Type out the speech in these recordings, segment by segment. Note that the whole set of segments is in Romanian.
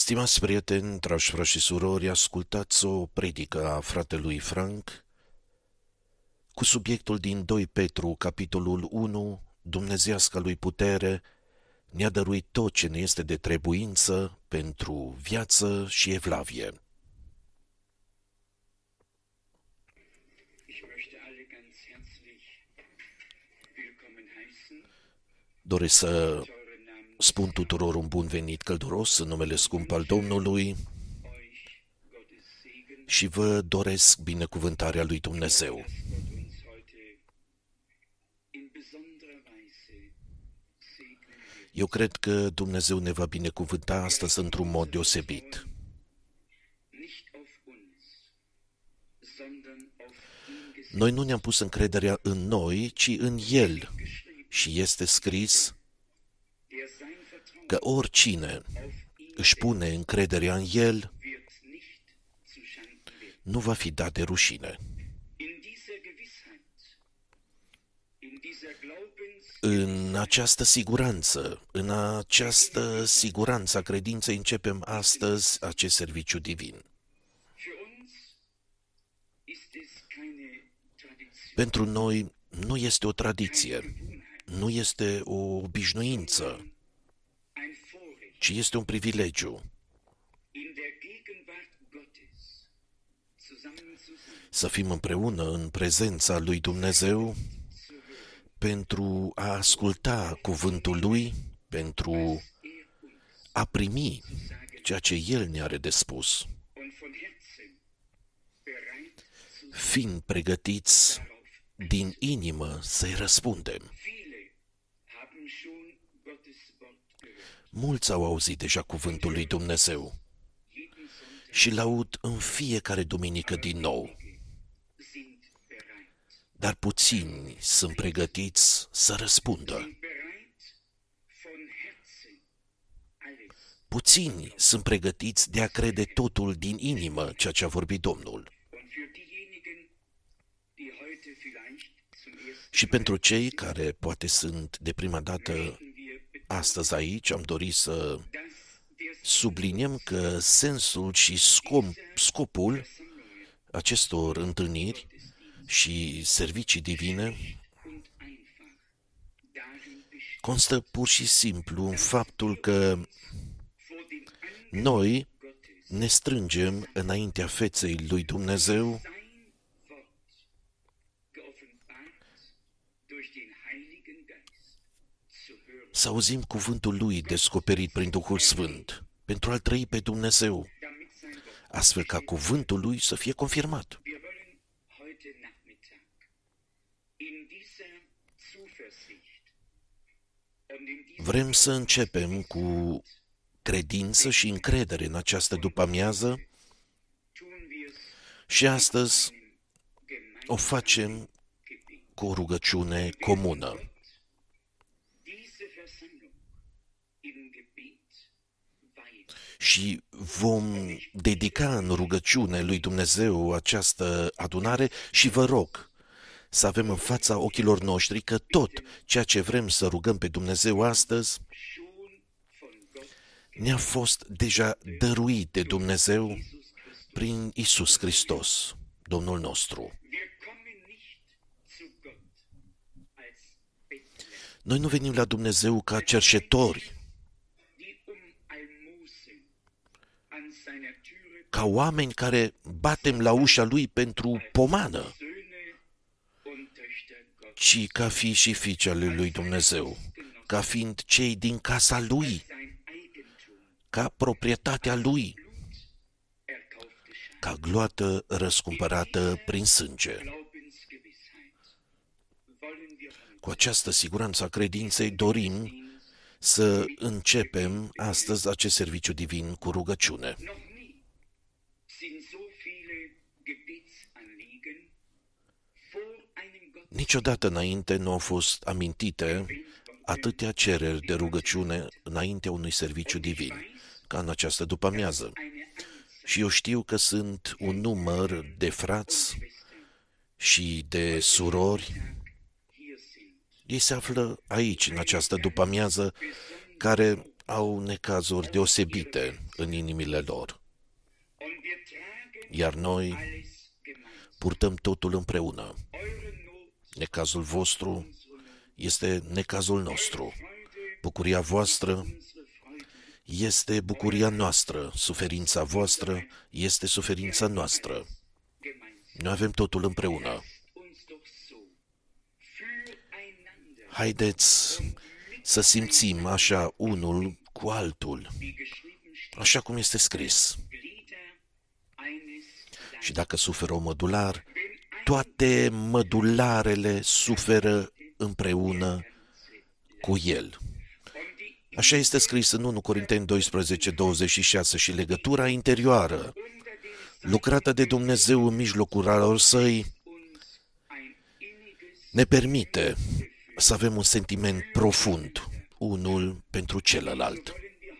Stimați prieteni, dragi frați și surori, ascultați o predică a fratelui Frank cu subiectul din 2 Petru, capitolul 1, Dumnezeiasca lui putere ne-a dăruit tot ce ne este de trebuință pentru viață și evlavie. Doresc să spun tuturor un bun venit călduros în numele scump al Domnului și vă doresc binecuvântarea lui Dumnezeu. Eu cred că Dumnezeu ne va binecuvânta astăzi într-un mod deosebit. Noi nu ne-am pus încrederea în noi, ci în El. Și este scris că oricine își pune încrederea în El nu va fi dat de rușine. În această siguranță a credinței începem astăzi acest serviciu divin. Pentru noi nu este o tradiție, nu este o obișnuință, ci este un privilegiu să fim împreună în prezența lui Dumnezeu pentru a asculta cuvântul Lui, pentru a primi ceea ce El ne are de spus, fiind pregătiți din inimă să-i răspundem. Mulți au auzit deja cuvântul lui Dumnezeu și l-aud în fiecare duminică din nou. Dar puțini sunt pregătiți să răspundă. Puțini sunt pregătiți de a crede totul din inimă ceea ce a vorbit Domnul. Și pentru cei care poate sunt de prima dată astăzi aici, am dorit să subliniem că sensul și scopul acestor întâlniri și servicii divine constă pur și simplu în faptul că noi ne strângem înaintea feței lui Dumnezeu să auzim cuvântul Lui descoperit prin Duhul Sfânt, pentru a-L trăi pe Dumnezeu, astfel ca cuvântul Lui să fie confirmat. Vrem să începem cu credință și încredere în această după-amiază și astăzi o facem cu o rugăciune comună. Și vom dedica în rugăciune lui Dumnezeu această adunare și vă rog să avem în fața ochilor noștri că tot ceea ce vrem să rugăm pe Dumnezeu astăzi ne-a fost deja dăruit de Dumnezeu prin Iisus Hristos, Domnul nostru. Noi nu venim la Dumnezeu ca cerșetori, ca oameni care batem la ușa Lui pentru pomană, ci ca fii și fiice ale lui Dumnezeu, ca fiind cei din casa Lui, ca proprietatea Lui, ca gloată răscumpărată prin sânge. Cu această siguranță a credinței dorim să începem astăzi acest serviciu divin cu rugăciune. Niciodată înainte nu au fost amintite atâtea cereri de rugăciune înaintea unui serviciu divin, ca în această după-amiază. Și eu știu că sunt un număr de frați și de surori, ei se află aici, în această după-amiază, care au necazuri deosebite în inimile lor, iar noi purtăm totul împreună. Necazul vostru este necazul nostru. Bucuria voastră este bucuria noastră. Suferința voastră este suferința noastră. Noi avem totul împreună. Haideți să simțim așa unul cu altul, așa cum este scris. Și dacă suferă un mădular, toate mădularele suferă împreună cu el. Așa este scris în 1 Corinteni 12:26 și legătura interioară, lucrată de Dumnezeu în mijlocul lor săi, ne permite să avem un sentiment profund, unul pentru celălalt.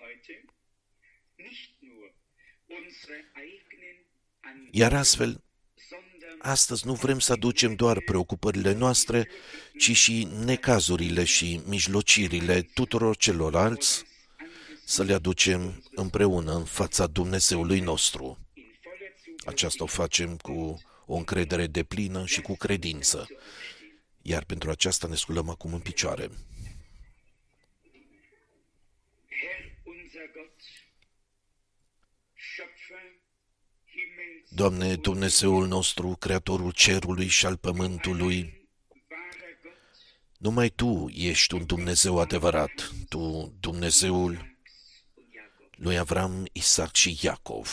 Iar astfel, astăzi nu vrem să aducem doar preocupările noastre, ci și necazurile și mijlocirile tuturor celorlalți, să le aducem împreună în fața Dumnezeului nostru. Aceasta o facem cu o încredere deplină și cu credință. Iar pentru aceasta ne sculăm acum în picioare. Doamne, Dumnezeul nostru, Creatorul cerului și al pământului, numai Tu ești un Dumnezeu adevărat, Tu, Dumnezeul lui Avram, Isaac și Iacov.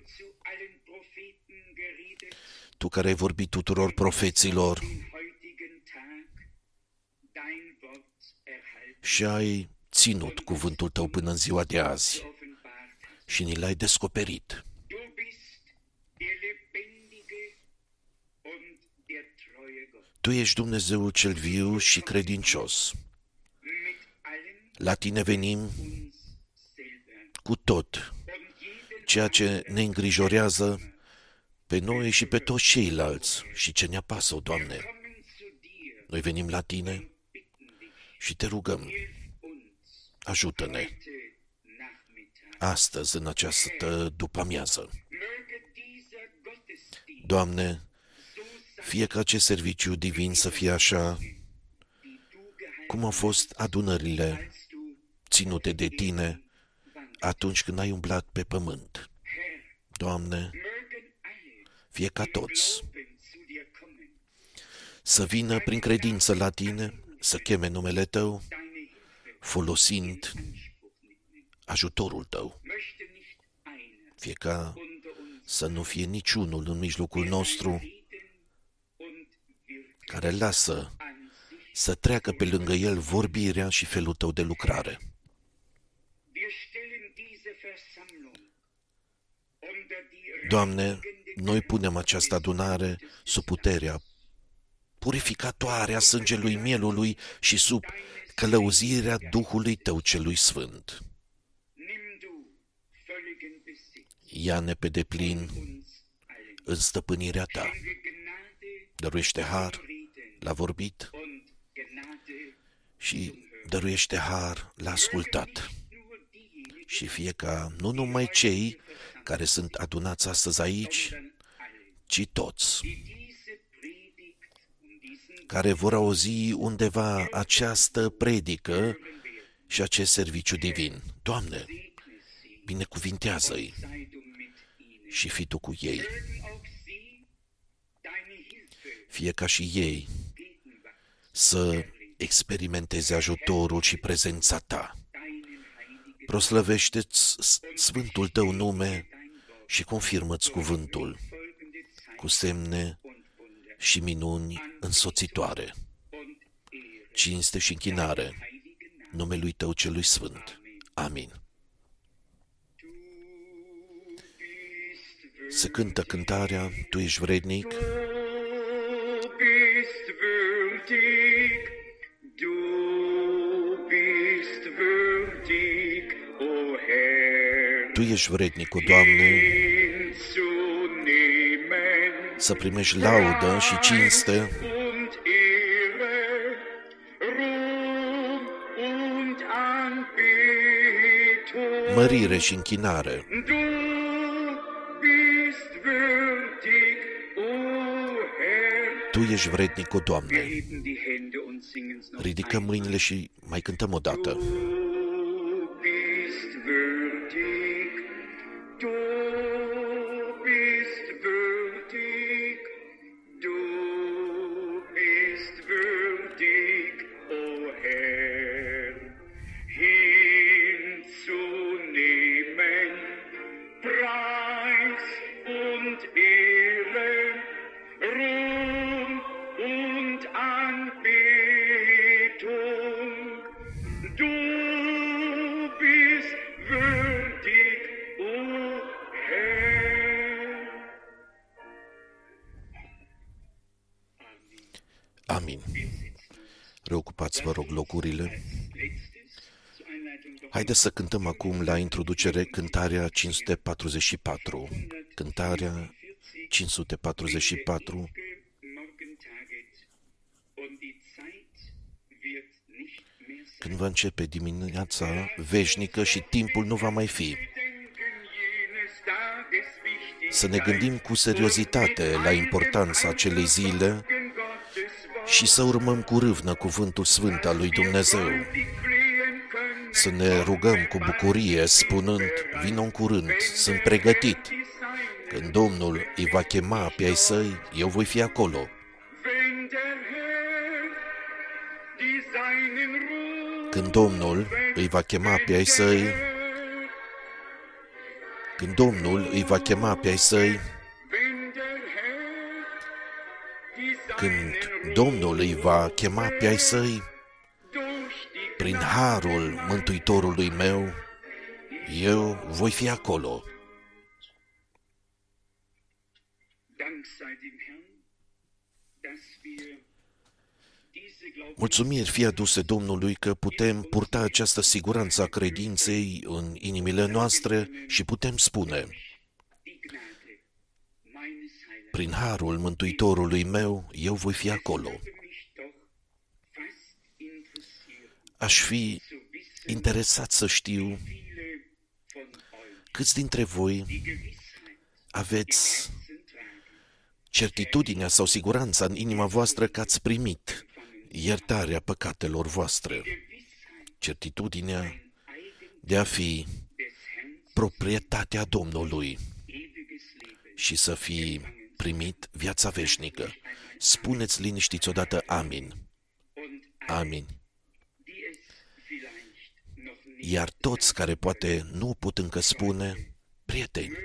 Tu care ai vorbit tuturor profeților și ai ținut cuvântul Tău până în ziua de azi și ni l-ai descoperit. Tu ești Dumnezeul cel viu și credincios. La Tine venim cu tot ceea ce ne îngrijorează pe noi și pe toți ceilalți și ce ne apasă, Doamne. Noi venim la Tine și Te rugăm, ajută-ne astăzi, în această după-amiază. Doamne, fie ca acest serviciu divin să fie așa cum au fost adunările ținute de Tine atunci când ai umblat pe pământ. Doamne, fie ca toți să vină prin credință la Tine, să cheme numele Tău, folosind ajutorul Tău. Fie ca să nu fie niciunul în mijlocul nostru care lasă să treacă pe lângă el vorbirea și felul Tău de lucrare. Doamne, noi punem această adunare sub puterea purificatoare a sângelui mielului și sub călăuzirea Duhului Tău celui Sfânt. Ia-ne pe deplin în stăpânirea Ta. Dăruiește har la vorbit și dăruiește har la ascultat. Și fie ca nu numai cei care sunt adunați astăzi aici, ci toți care vor auzi undeva această predică și acest serviciu divin. Doamne, binecuvintează-i și fii Tu cu ei. Fie ca și ei să experimenteze ajutorul și prezența Ta. Proslăvește-ți Sfântul Tău nume și confirmă-ți cuvântul cu semne și minuni însoțitoare. Cinste și închinare numelui Tău celui Sfânt. Amin. Se cântă cântarea Tu ești vrednic. Tu ești vrednic, o Doamne, să primești laudă și cinste, mărire și închinare. Tu ești vrednic, o Doamne. Ridicăm mâinile și mai cântăm o dată. Amin. Reocupați, vă rog, locurile. Haideți să cântăm acum la introducere cântarea 544. Cântarea 544. Când va începe dimineața veșnică și timpul nu va mai fi. Să ne gândim cu seriozitate la importanța acelei zile și să urmăm cu râvnă cuvântul sfânt al lui Dumnezeu. Să ne rugăm cu bucurie, spunând, vino în curând, sunt pregătit. Când Domnul îi va chema pe ai săi, eu voi fi acolo. Când Domnul îi va chema pe ai săi, când Domnul îi va chema pe ai săi, când Domnul îi va chema pe ai săi, prin harul Mântuitorului meu, eu voi fi acolo. Mulțumiri fie aduse Domnului că putem purta această siguranță a credinței în inimile noastre și putem spune, prin harul Mântuitorului meu, eu voi fi acolo. Aș fi interesat să știu câți dintre voi aveți certitudinea sau siguranța în inima voastră că ați primit iertarea păcatelor voastre, certitudinea de a fi proprietatea Domnului și să fi primit viața veșnică. Spuneți liniștiți odată amin. Amin. Iar toți care poate nu pot încă spune, prieteni,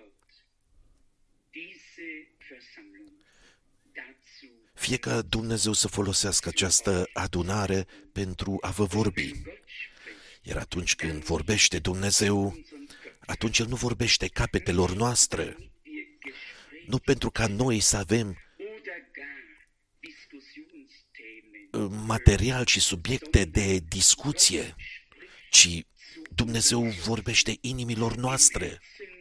fie ca Dumnezeu să folosească această adunare pentru a vă vorbi. Iar atunci când vorbește Dumnezeu, atunci El nu vorbește capetelor noastre, nu pentru ca noi să avem material și subiecte de discuție, ci Dumnezeu vorbește inimilor noastre.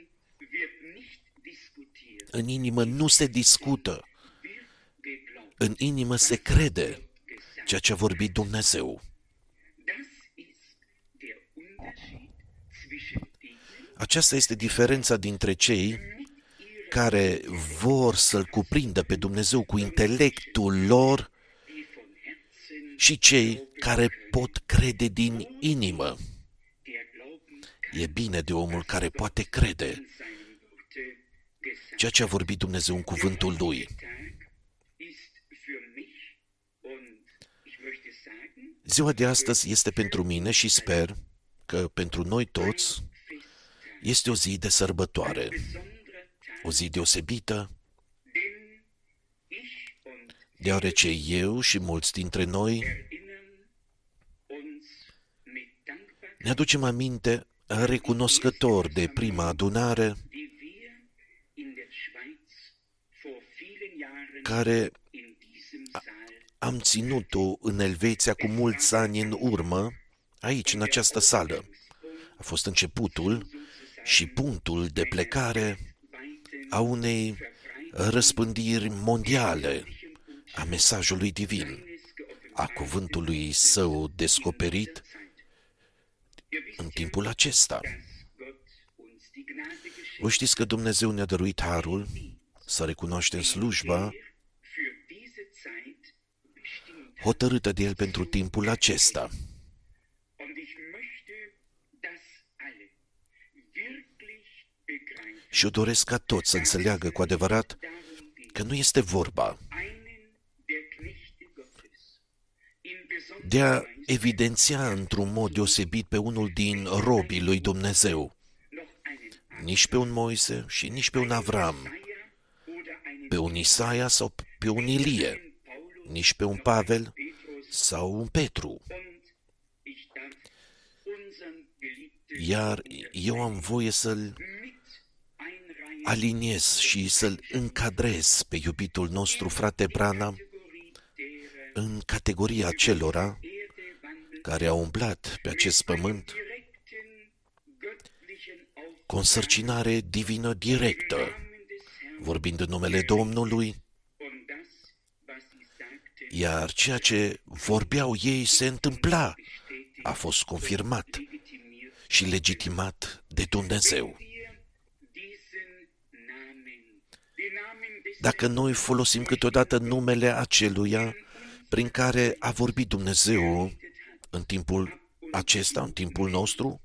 În inimă nu se discută, în inimă se crede ceea ce a vorbit Dumnezeu. Aceasta este diferența dintre cei care vor să-L cuprindă pe Dumnezeu cu intelectul lor și cei care pot crede din inimă. E bine de omul care poate crede ceea ce a vorbit Dumnezeu în cuvântul Lui. Ziua de astăzi este pentru mine și sper că pentru noi toți este o zi de sărbătoare, o zi deosebită, deoarece eu și mulți dintre noi ne aducem aminte recunoscător de prima adunare care am ținut-o în Elveția cu mulți ani în urmă, aici, în această sală. A fost începutul și punctul de plecare a unei răspândiri mondiale a mesajului divin, a cuvântului Său descoperit în timpul acesta. Voi știți că Dumnezeu ne-a dăruit harul să recunoaștem slujba hotărâtă de El pentru timpul acesta. Și eu doresc ca toți să înțeleagă cu adevărat că nu este vorba de a evidenția într-un mod deosebit pe unul din robii lui Dumnezeu, nici pe un Moise și nici pe un Avram, pe un Isaia sau pe un Ilie, nici pe un Pavel sau un Petru. Iar eu am voie să-l aliniez și să-l încadrez pe iubitul nostru frate Branham în categoria celora care au umblat pe acest pământ cu o însărcinare divină directă, vorbind în numele Domnului, iar ceea ce vorbeau ei se întâmpla, a fost confirmat și legitimat de Dumnezeu. Dacă noi folosim câteodată numele aceluia prin care a vorbit Dumnezeu în timpul acesta, în timpul nostru,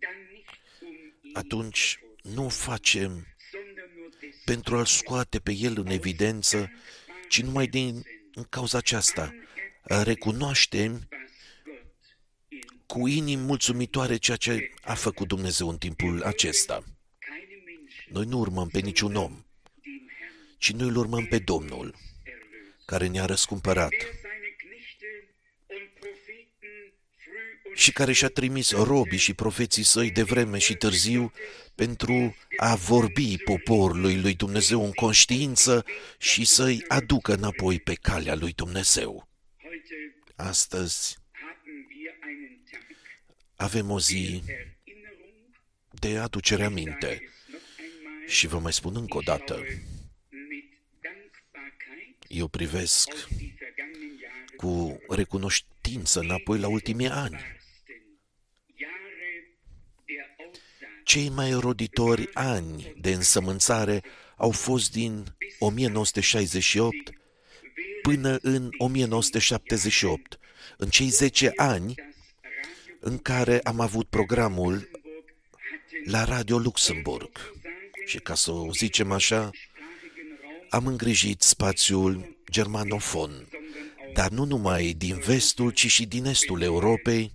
atunci nu o facem pentru a-L scoate pe El în evidență, ci numai din cauza aceasta. Recunoaștem cu inimi mulțumitoare ceea ce a făcut Dumnezeu în timpul acesta. Noi nu urmăm pe niciun om, ci noi îl urmăm pe Domnul, care ne-a răscumpărat și care și-a trimis robii și profeții săi de vreme și târziu pentru a vorbi poporului lui Dumnezeu în conștiință și să-i aducă înapoi pe calea lui Dumnezeu. Astăzi avem o zi de aducere aminte și vă mai spun încă o dată, eu privesc cu recunoștință înapoi la ultimii ani. Cei mai roditori ani de însămânțare au fost din 1968 până în 1978, în cei 10 ani în care am avut programul la Radio Luxemburg. Și ca să o zicem așa, am îngrijit spațiul germanofon, dar nu numai din vestul, ci și din estul Europei.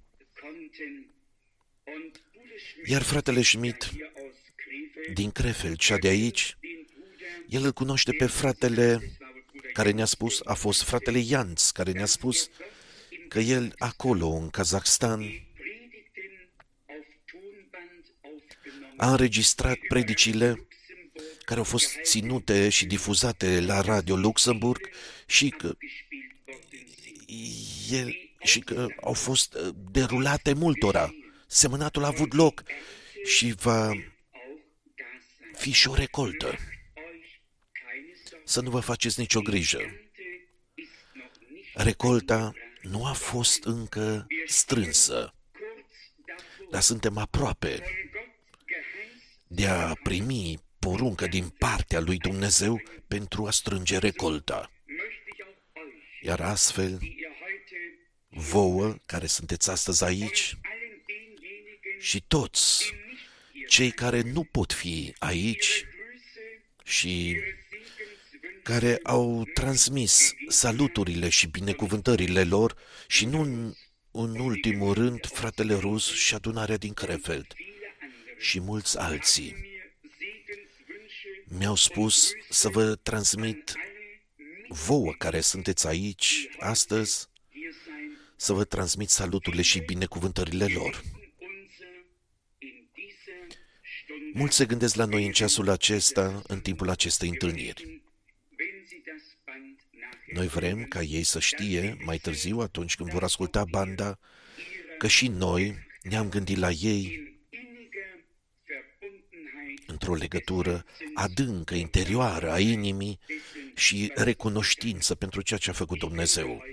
Iar fratele Schmidt din Krefeld, cea de aici, el îl cunoaște pe fratele care ne-a spus, a fost fratele Janz, care ne-a spus că el acolo, în Kazakhstan, a înregistrat predicile care au fost ținute și difuzate la Radio Luxemburg și că au fost derulate multora. Semănatul a avut loc și va fi și o recoltă. Să nu vă faceți nicio grijă. Recolta nu a fost încă strânsă, dar suntem aproape de a primi poruncă din partea lui Dumnezeu pentru a strânge recolta. Iar astfel, vouă care sunteți astăzi aici și toți cei care nu pot fi aici și care au transmis saluturile și binecuvântările lor și nu în ultimul rând fratele Rus și adunarea din Krefeld și mulți alții mi-au spus să vă transmit vouă care sunteți aici astăzi, să vă transmit saluturile și binecuvântările lor. Mulți se gândesc la noi în ceasul acesta, în timpul acestei întâlniri. Noi vrem ca ei să știe mai târziu, atunci când vor asculta banda, că și noi ne-am gândit la ei într-o legătură adâncă, interioară a inimii și recunoștință pentru ceea ce a făcut Dumnezeu.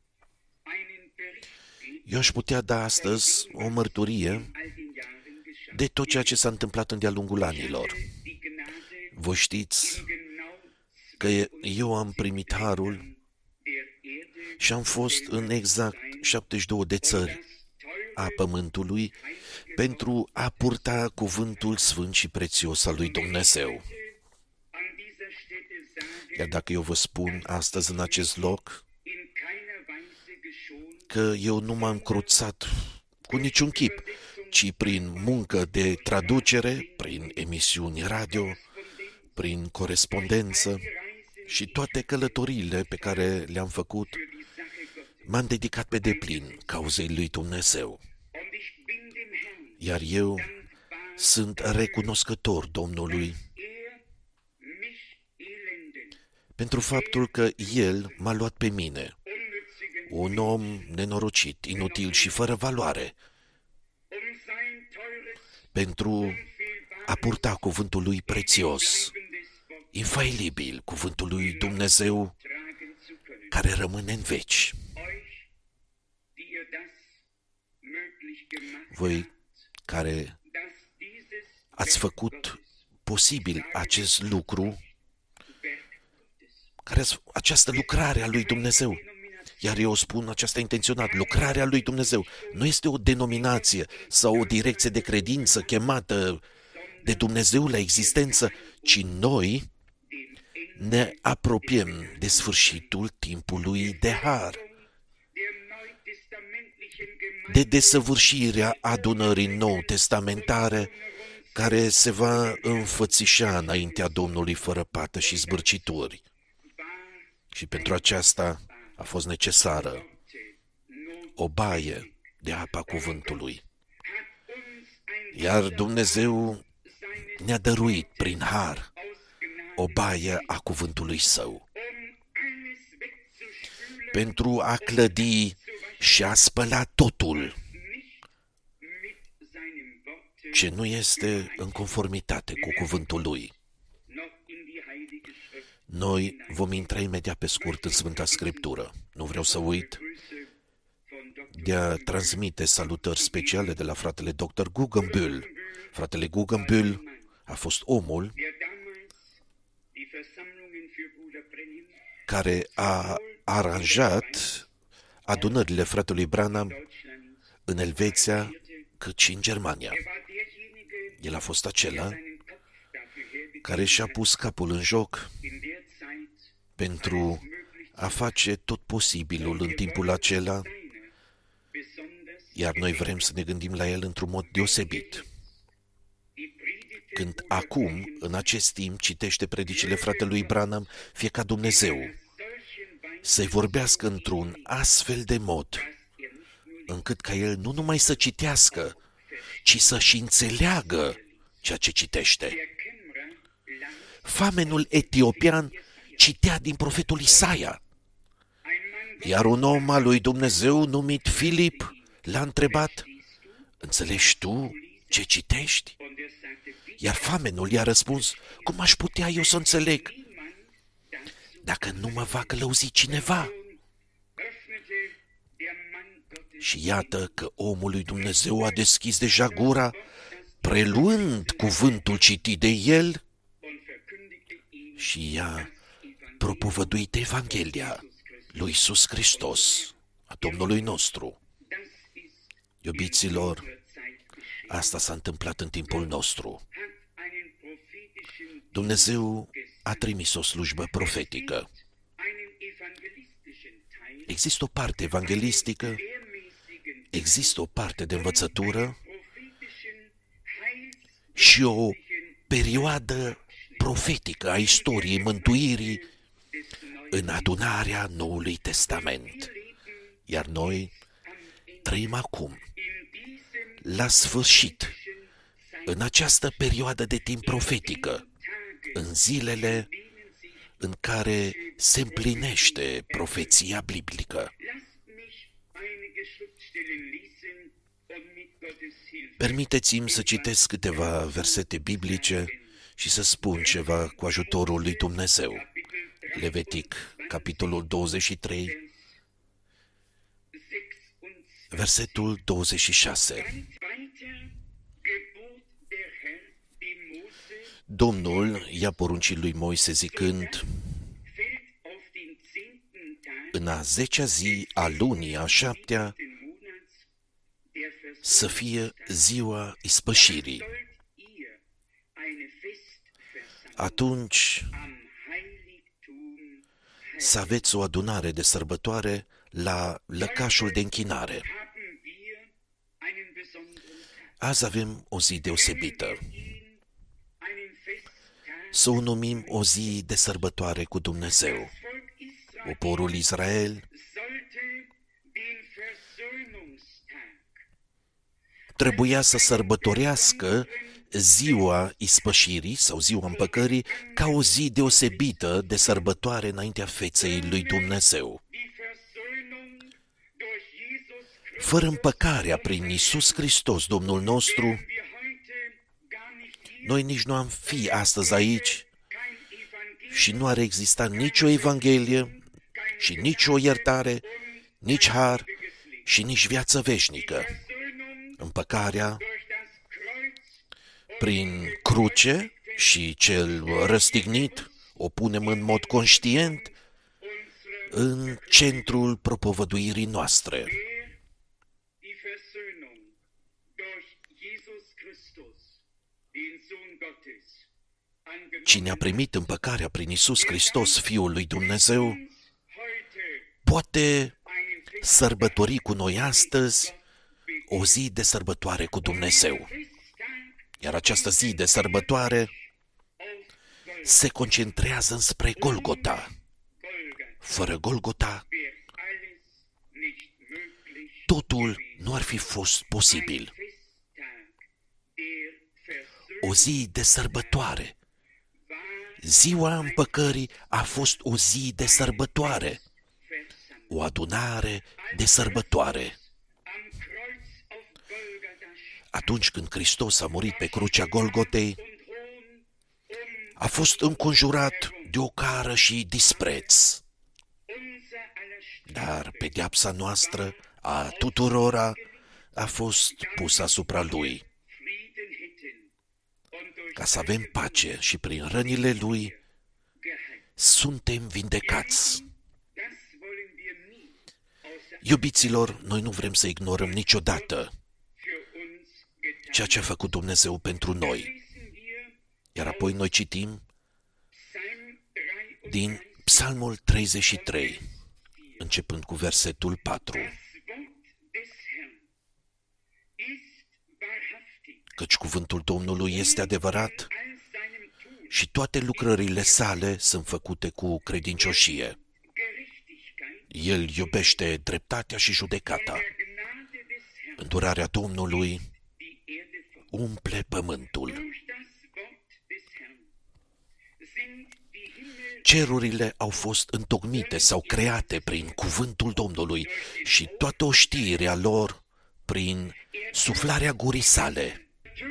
Eu aș putea da astăzi o mărturie de tot ceea ce s-a întâmplat în de-a lungul anilor. Voi știți că eu am primit harul și am fost în exact 72 de țări a pământului pentru a purta cuvântul sfânt și prețios al lui Dumnezeu. Iar dacă eu vă spun astăzi în acest loc că eu nu m-am cruțat cu niciun chip, ci prin muncă de traducere, prin emisiuni radio, prin corespondență și toate călătoriile pe care le-am făcut, m-am dedicat pe deplin cauzei lui Dumnezeu. Iar eu sunt recunoscător Domnului pentru faptul că El m-a luat pe mine, un om nenorocit, inutil și fără valoare, pentru a purta cuvântul lui prețios, infailibil, cuvântul lui Dumnezeu care rămâne în veci. Voi care ați făcut posibil acest lucru, această lucrare a lui Dumnezeu, iar eu spun aceasta intenționat, lucrarea lui Dumnezeu nu este o denominație sau o direcție de credință chemată de Dumnezeu la existență, ci noi ne apropiem de sfârșitul timpului de har, de desăvârșirea adunării nou-testamentare care se va înfățișa înaintea Domnului fără pată și zbârcituri. Și pentru aceasta a fost necesară o baie de apa cuvântului. Iar Dumnezeu ne-a dăruit prin har o baie a cuvântului Său pentru a clădi și a spăla totul ce nu este în conformitate cu cuvântul Lui. Noi vom intra imediat pe scurt în Sfânta Scriptură. Nu vreau să uit de a transmite salutări speciale de la fratele Dr. Guggenbühl. Fratele Guggenbühl a fost omul care a aranjat adunările fratelui Branham în Elveția, cât și în Germania. El a fost acela care și-a pus capul în joc pentru a face tot posibilul în timpul acela, iar noi vrem să ne gândim la el într-un mod deosebit. Când acum, în acest timp, citește predicile fratelui Branham, fie ca Dumnezeu să-i vorbească într-un astfel de mod, încât ca el nu numai să citească, ci să-și înțeleagă ceea ce citește. Famenul etiopian citea din profetul Isaia, iar un om al lui Dumnezeu numit Filip l-a întrebat, înțelegi tu ce citești? Iar famenul i-a răspuns, cum aș putea eu să înțeleg dacă nu mă va călăuzi cineva? Și iată că omul lui Dumnezeu a deschis deja gura, preluând cuvântul citit de el și i-a propovăduit Evanghelia lui Iisus Hristos, a Domnului nostru. Iubiților, asta s-a întâmplat în timpul nostru. Dumnezeu a trimis o slujbă profetică. Există o parte evanghelistică, există o parte de învățătură și o perioadă profetică a istoriei mântuirii în adunarea Noului Testament. Iar noi trăim acum, la sfârșit, în această perioadă de timp profetică, în zilele în care se împlinește profeția biblică. Permiteți-mi să citesc câteva versete biblice și să spun ceva cu ajutorul lui Dumnezeu. Levitic, capitolul 23, versetul 26. Domnul i-a poruncit lui Moise zicând: în a 10-a zi a lunii a 7-a să fie ziua ispășirii. Atunci să aveți o adunare de sărbătoare la lăcașul de închinare. Azi avem o zi deosebită. Să o numim o zi de sărbătoare cu Dumnezeu. Poporul Israel trebuia să sărbătorească ziua ispășirii sau ziua împăcării ca o zi deosebită de sărbătoare înaintea feței lui Dumnezeu. Fără împăcarea prin Iisus Hristos, Domnul nostru, noi nici nu am fi astăzi aici și nu ar exista nicio Evanghelie și nici o iertare, nici har și nici viață veșnică. Împăcarea prin cruce și cel răstignit o punem în mod conștient în centrul propovăduirii noastre. Cine a primit împăcarea prin Iisus Hristos, Fiul lui Dumnezeu, poate sărbători cu noi astăzi o zi de sărbătoare cu Dumnezeu. Iar această zi de sărbătoare se concentrează înspre Golgota. Fără Golgota, totul nu ar fi fost posibil. O zi de sărbătoare. Ziua împăcării a fost o zi de sărbătoare. O adunare de sărbătoare. Atunci când Hristos a murit pe crucea Golgotei, a fost înconjurat de ocară și dispreț. Dar pedeapsa noastră, a tuturora, a fost pusă asupra Lui. Ca să avem pace și prin rănile Lui suntem vindecați. Iubiților, noi nu vrem să ignorăm niciodată ceea ce a făcut Dumnezeu pentru noi. Iar apoi noi citim din Psalmul 33, începând cu versetul 4. Căci cuvântul Domnului este adevărat și toate lucrările sale sunt făcute cu credincioșie. El iubește dreptatea și judecata. Îndurarea Domnului umple pământul. Cerurile au fost întocmite sau create prin cuvântul Domnului și toată oștirea lor prin suflarea gurii sale.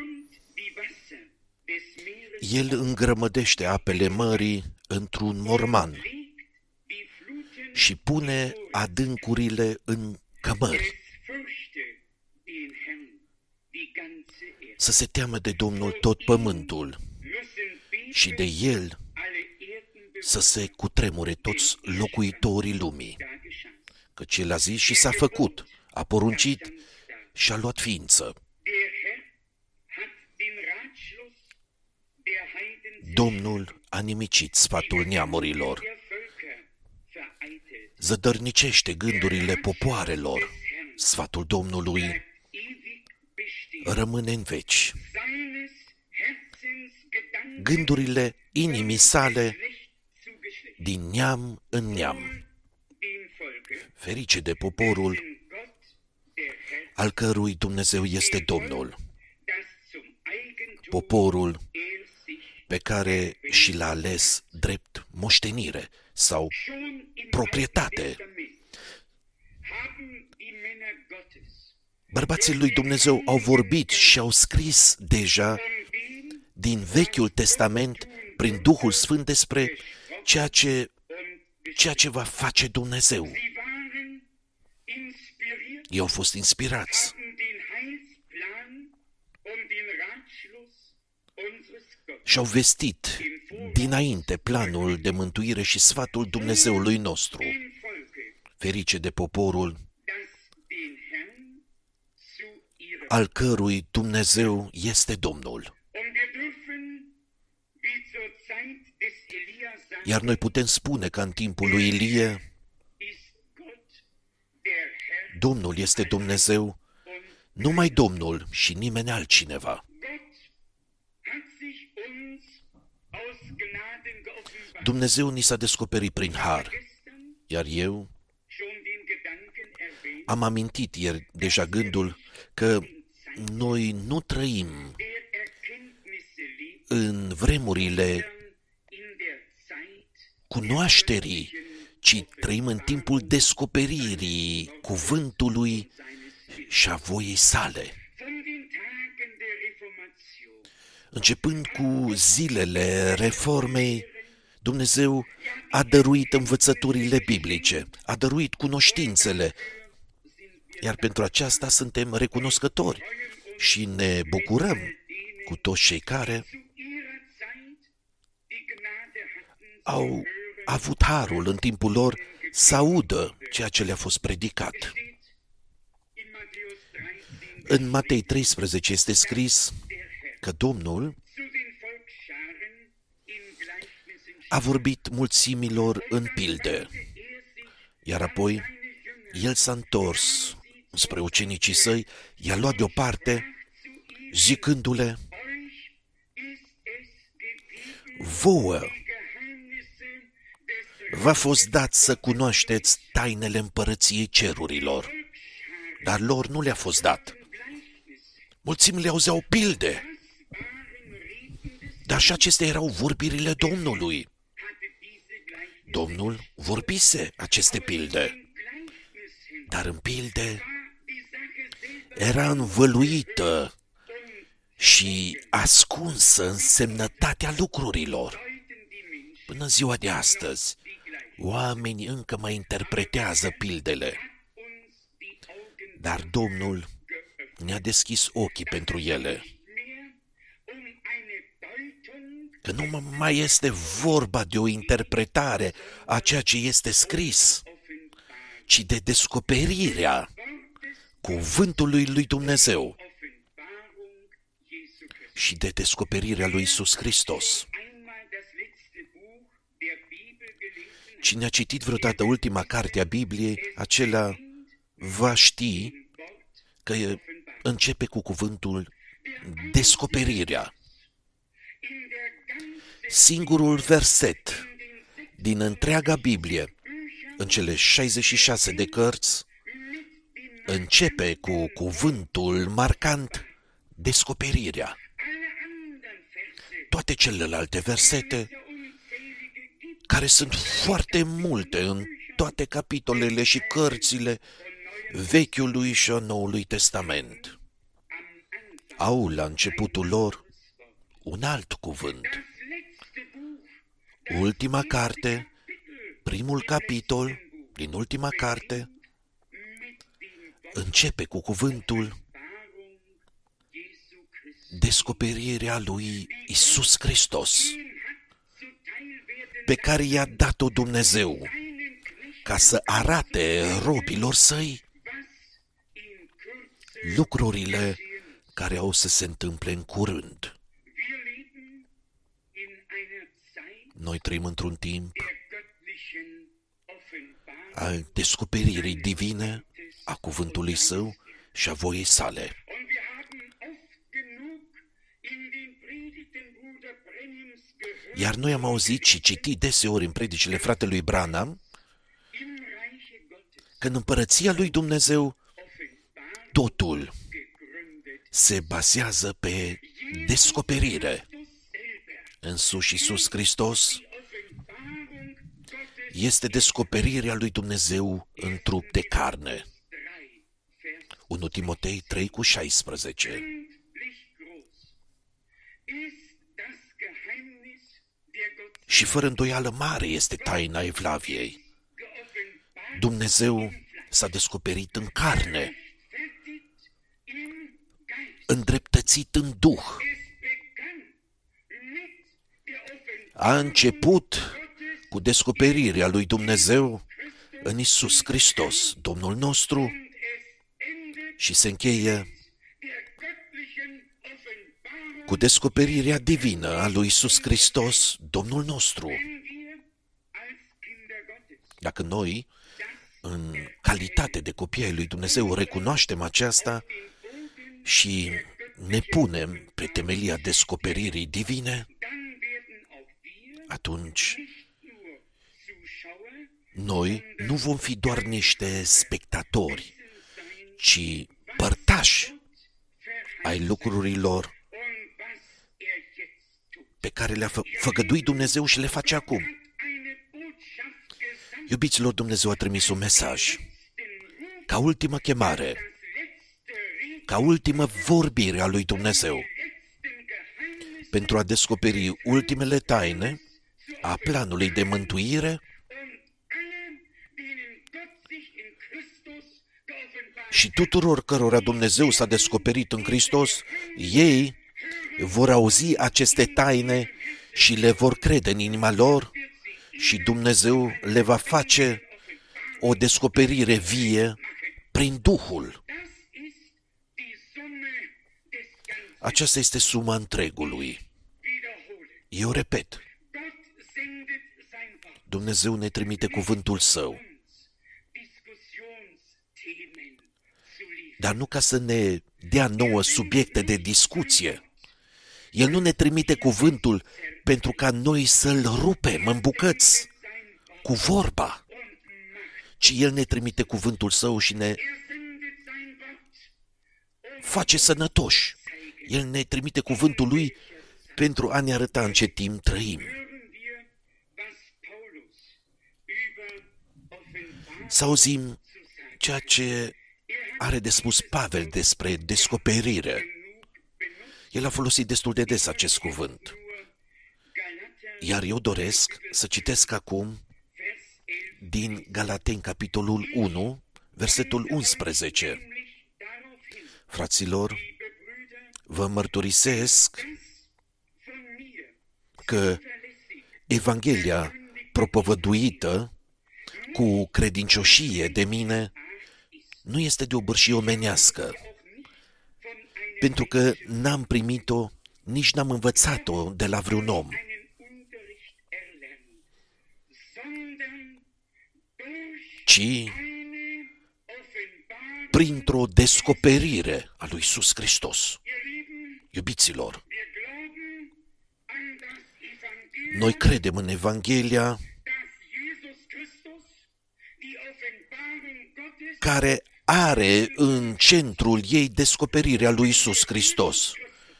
El îngrămădește apele mării într-un morman și pune adâncurile în cămări. Să se teamă de Domnul tot pământul și de El să se cutremure toți locuitorii lumii. Căci El a zis și s-a făcut, a poruncit și a luat ființă. Domnul a nimicit sfatul neamurilor, zădărnicește gândurile popoarelor. Sfatul Domnului rămâne în veci. Gândurile inimii sale din neam în neam. Ferice de poporul al cărui Dumnezeu este Domnul. Poporul pe care și l-a ales drept moștenire sau proprietate. Bărbații lui Dumnezeu au vorbit și au scris deja din Vechiul Testament prin Duhul Sfânt despre ceea ce va face Dumnezeu. Ei au fost inspirați și-au vestit dinainte planul de mântuire și sfatul Dumnezeului nostru. Ferice de poporul al cărui Dumnezeu este Domnul. Iar noi putem spune că în timpul lui Ilie, Domnul este Dumnezeu, numai Domnul și nimeni altcineva. Dumnezeu ni s-a descoperit prin har, iar eu am amintit ieri deja gândul că noi nu trăim în vremurile cunoașterii, ci trăim în timpul descoperirii cuvântului și a voiei sale. Începând cu zilele Reformei, Dumnezeu a dăruit învățăturile biblice, a dăruit cunoștințele, iar pentru aceasta suntem recunoscători și ne bucurăm cu toți cei care au avut harul în timpul lor să audă ceea ce le-a fost predicat. În Matei 13 este scris că Domnul a vorbit mulțimilor în pilde, iar apoi el s-a întors spre ucenicii săi, i-a luat deoparte, zicându-le: vouă v-a fost dat să cunoașteți tainele împărăției cerurilor, dar lor nu le-a fost dat. Mulțimile auzeau pilde, dar și acestea erau vorbirile Domnului. Domnul vorbise aceste pilde, dar în pilde era învăluită și ascunsă însemnătatea lucrurilor. Până în ziua de astăzi, oamenii încă mai interpretează pildele, dar Domnul ne-a deschis ochii pentru ele. Că nu mai este vorba de o interpretare a ceea ce este scris, ci de descoperirea cuvântului lui Dumnezeu și de descoperirea lui Iisus Hristos. Cine a citit vreodată ultima carte a Bibliei, acela va ști că începe cu cuvântul descoperirea. Singurul verset din întreaga Biblie, în cele 66 de cărți, începe cu cuvântul marcant descoperirea. Toate celelalte versete, care sunt foarte multe în toate capitolele și cărțile Vechiului și a Noului Testament, au la începutul lor un alt cuvânt. Ultima carte, primul capitol din ultima carte, începe cu cuvântul descoperirea lui Iisus Hristos, pe care i-a dat-o Dumnezeu ca să arate robilor săi lucrurile care au să se întâmple în curând. Noi trăim într-un timp al descoperirii divine a cuvântului său și a voiei sale. Iar noi am auzit și citit deseori în predicile fratelui Branham că în împărăția lui Dumnezeu totul se bazează pe descoperire. Însuși Iisus Hristos este descoperirea lui Dumnezeu în trup de carne. 1 Timotei 3:16. Și fără îndoială mare este taina Evlaviei. Dumnezeu s-a descoperit în carne, îndreptățit în duh. a început cu descoperirea lui Dumnezeu în Iisus Hristos, Domnul nostru, și se încheie cu descoperirea divină a lui Iisus Hristos, Domnul nostru. Dacă noi, în calitate de copii ai lui Dumnezeu, recunoaștem aceasta și ne punem pe temelia descoperirii divine, atunci noi nu vom fi doar niște spectatori, ci părtași ai lucrurilor pe care le-a făgăduit Dumnezeu și le face acum. Iubiților, Dumnezeu a trimis un mesaj ca ultimă chemare, ca ultimă vorbire a lui Dumnezeu, pentru a descoperi ultimele taine a planului de mântuire și tuturor cărora Dumnezeu s-a descoperit în Hristos, ei vor auzi aceste taine și le vor crede în inima lor și Dumnezeu le va face o descoperire vie prin Duhul. Aceasta este suma întregului. Eu repet, Dumnezeu ne trimite cuvântul Său, dar nu ca să ne dea nouă subiecte de discuție. El nu ne trimite cuvântul pentru ca noi să-l rupem în bucăți cu vorba, ci El ne trimite cuvântul Său și ne face sănătoși. El ne trimite cuvântul Lui pentru a ne arăta în ce timp trăim. Să auzim ceea ce are de spus Pavel despre descoperire. El a folosit destul de des acest cuvânt. Iar eu doresc să citesc acum din Galateni, capitolul 1, versetul 11. Fraților, vă mărturisesc că Evanghelia propovăduită cu credincioșie de mine nu este de obârșie omenească, pentru că n-am primit-o, nici n-am învățat-o de la vreun om, ci printr-o descoperire a lui Iisus Hristos. Iubiților, noi credem în Evanghelia care are în centrul ei descoperirea lui Iisus Hristos.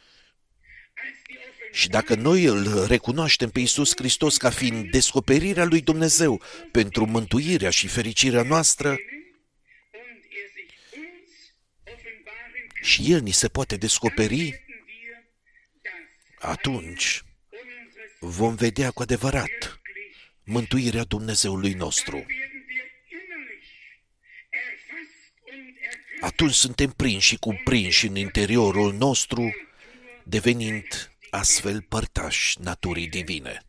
Și dacă noi îl recunoaștem pe Iisus Hristos ca fiind descoperirea lui Dumnezeu pentru mântuirea și fericirea noastră, și El ni se poate descoperi, atunci vom vedea cu adevărat mântuirea Dumnezeului nostru. Atunci suntem prinși și cuprinși în interiorul nostru, devenind astfel părtași naturii divine.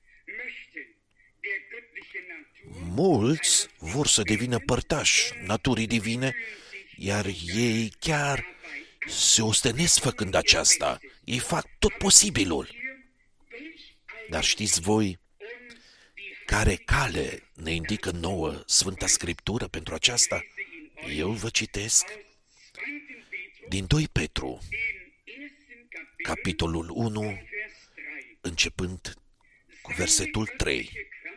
Mulți vor să devină părtași naturii divine, iar ei chiar se ostenesc făcând aceasta. Ei fac tot posibilul. Dar știți voi care cale ne indică nouă Sfânta Scriptură pentru aceasta? Eu vă citesc din 2 Petru, capitolul 1, începând cu versetul 3.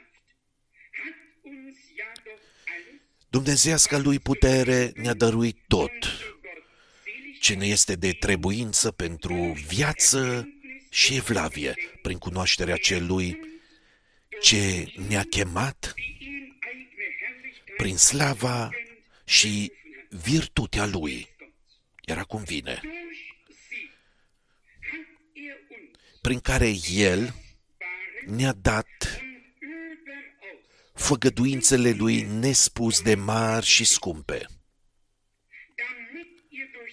Dumnezeiasca Lui putere ne-a dăruit tot ce ne este de trebuință pentru viață și evlavie, prin cunoașterea Celui ce ne-a chemat prin slava și virtutea Lui. Iar acum vine, prin care El ne-a dat făgăduințele Lui nespus de mari și scumpe,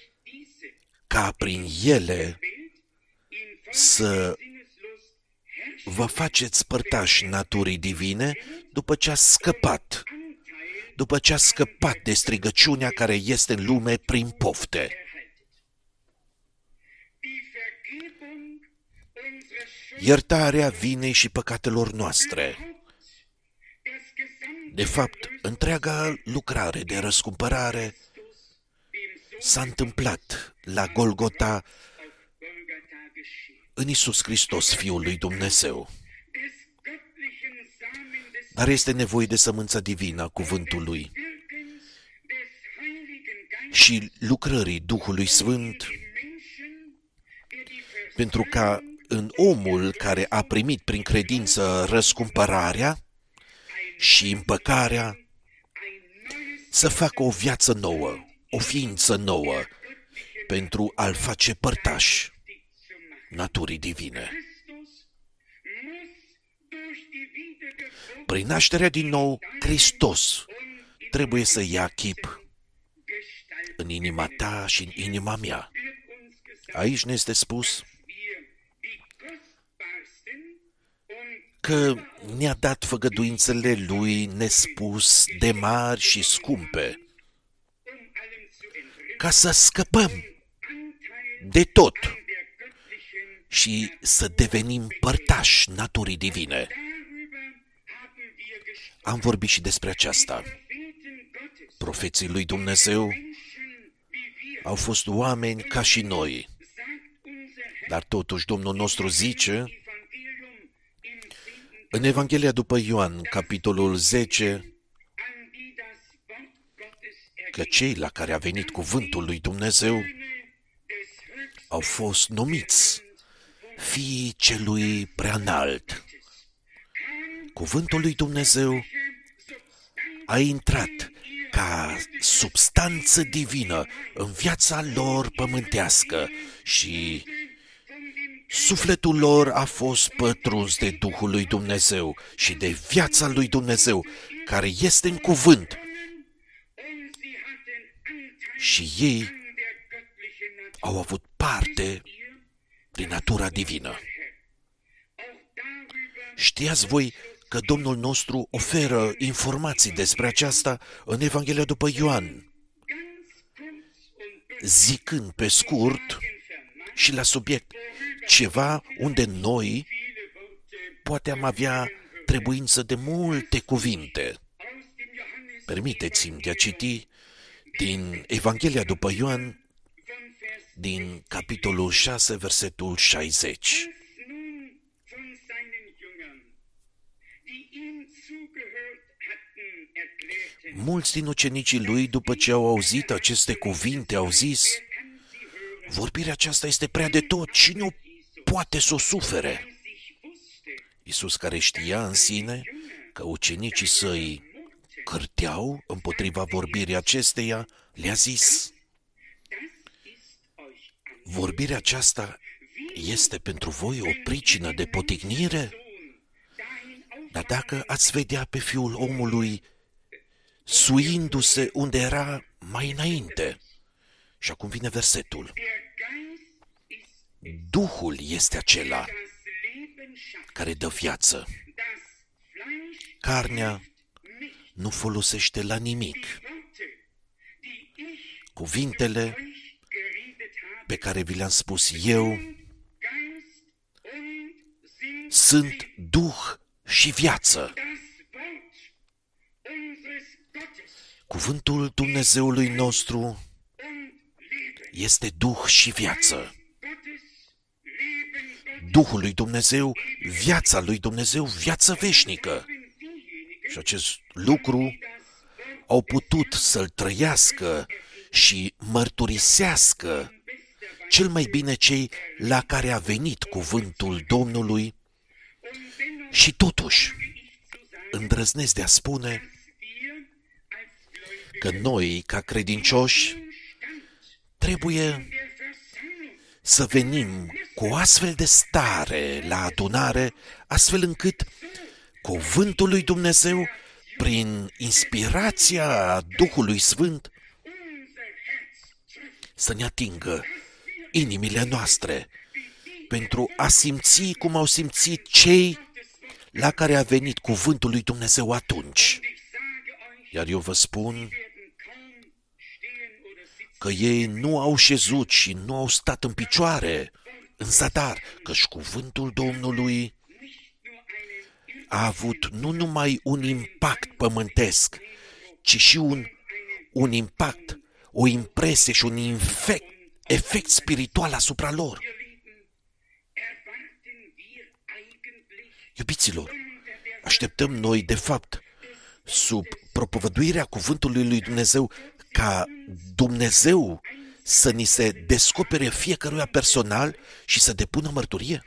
ca prin ele să vă faceți părtași naturii divine după ce ați scăpat de strigăciunea care este în lume prin pofte. Iertarea vinei și păcatelor noastre. De fapt, întreaga lucrare de răscumpărare s-a întâmplat la Golgota în Iisus Hristos, Fiul lui Dumnezeu. Dar este nevoie de sămânța divină a cuvântului și lucrării Duhului Sfânt pentru ca în omul care a primit prin credință răscumpărarea și împăcarea să facă o viață nouă, o ființă nouă, pentru a-l face părtaș naturii divine. Prin nașterea din nou, Hristos trebuie să ia chip în inima ta și în inima mea. Aici ne este spus că ne-a dat făgăduințele Lui nespus de mari și scumpe, ca să scăpăm de tot și să devenim părtași naturii divine. Am vorbit și despre aceasta. Profeții lui Dumnezeu au fost oameni ca și noi, dar totuși Domnul nostru zice în Evanghelia după Ioan, capitolul 10, că cei la care a venit cuvântul lui Dumnezeu au fost numiți fiii celui preanalt. Cuvântul lui Dumnezeu a intrat ca substanță divină în viața lor pământească și sufletul lor a fost pătruns de Duhul lui Dumnezeu și de viața lui Dumnezeu, care este în cuvânt. Și ei au avut parte din natura divină. Știați voi că Domnul nostru oferă informații despre aceasta în Evanghelia după Ioan, zicând pe scurt și la subiect ceva unde noi poate am avea trebuință de multe cuvinte. Permiteți-mi de a citi din Evanghelia după Ioan, din capitolul 6, versetul 60. Mulți din ucenicii lui, după ce au auzit aceste cuvinte, au zis: vorbirea aceasta este prea de tot, cine o poate să o sufere? Iisus, care știa în sine că ucenicii săi cârteau împotriva vorbirii acesteia, le-a zis: vorbirea aceasta este pentru voi o pricină de potignire? Dar dacă ați vedea pe Fiul omului suindu-se unde era mai înainte. Și acum vine versetul. Duhul este acela care dă viață. Carnea nu folosește la nimic. Cuvintele pe care vi le-am spus eu sunt Duh și viață. Cuvântul Dumnezeului nostru este Duh și viață. Duhul lui Dumnezeu, viața lui Dumnezeu, viață veșnică. Și acest lucru au putut să-l trăiască și mărturisească cel mai bine cei la care a venit cuvântul Domnului. Și totuși, îndrăznesc de a spune că noi, ca credincioși, trebuie să venim cu o astfel de stare la adunare, astfel încât cuvântul lui Dumnezeu, prin inspirația Duhului Sfânt, să ne atingă inimile noastre, pentru a simți cum au simțit cei la care a venit cuvântul lui Dumnezeu atunci. Iar eu vă spun că ei nu au șezut și nu au stat în picioare în zadar, căci cuvântul Domnului a avut nu numai un impact pământesc, ci și un impact, o impresie și un efect spiritual asupra lor. Iubiților, așteptăm noi, de fapt, sub propovăduirea cuvântului lui Dumnezeu, ca Dumnezeu să ni se descopere fiecăruia personal și să depună mărturie?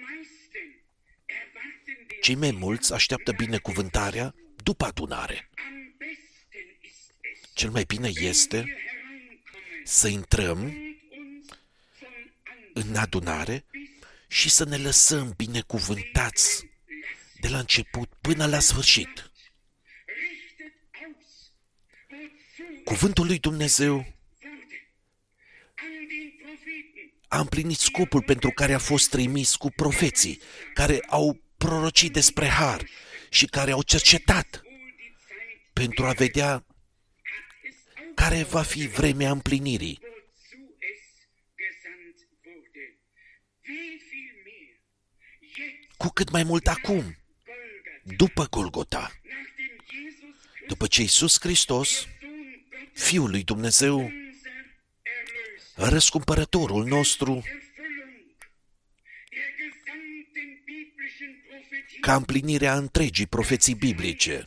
Cei mai mulți așteaptă binecuvântarea după adunare. Cel mai bine este să intrăm în adunare și să ne lăsăm binecuvântați de la început până la sfârșit. Cuvântul lui Dumnezeu a împlinit scopul pentru care a fost trimis cu profeții, care au prorocit despre har și care au cercetat pentru a vedea care va fi vremea împlinirii. Cu cât mai mult acum, după Golgota, după ce Iisus Hristos, Fiul lui Dumnezeu, răscumpărătorul nostru, ca împlinirea întregii profeții biblice,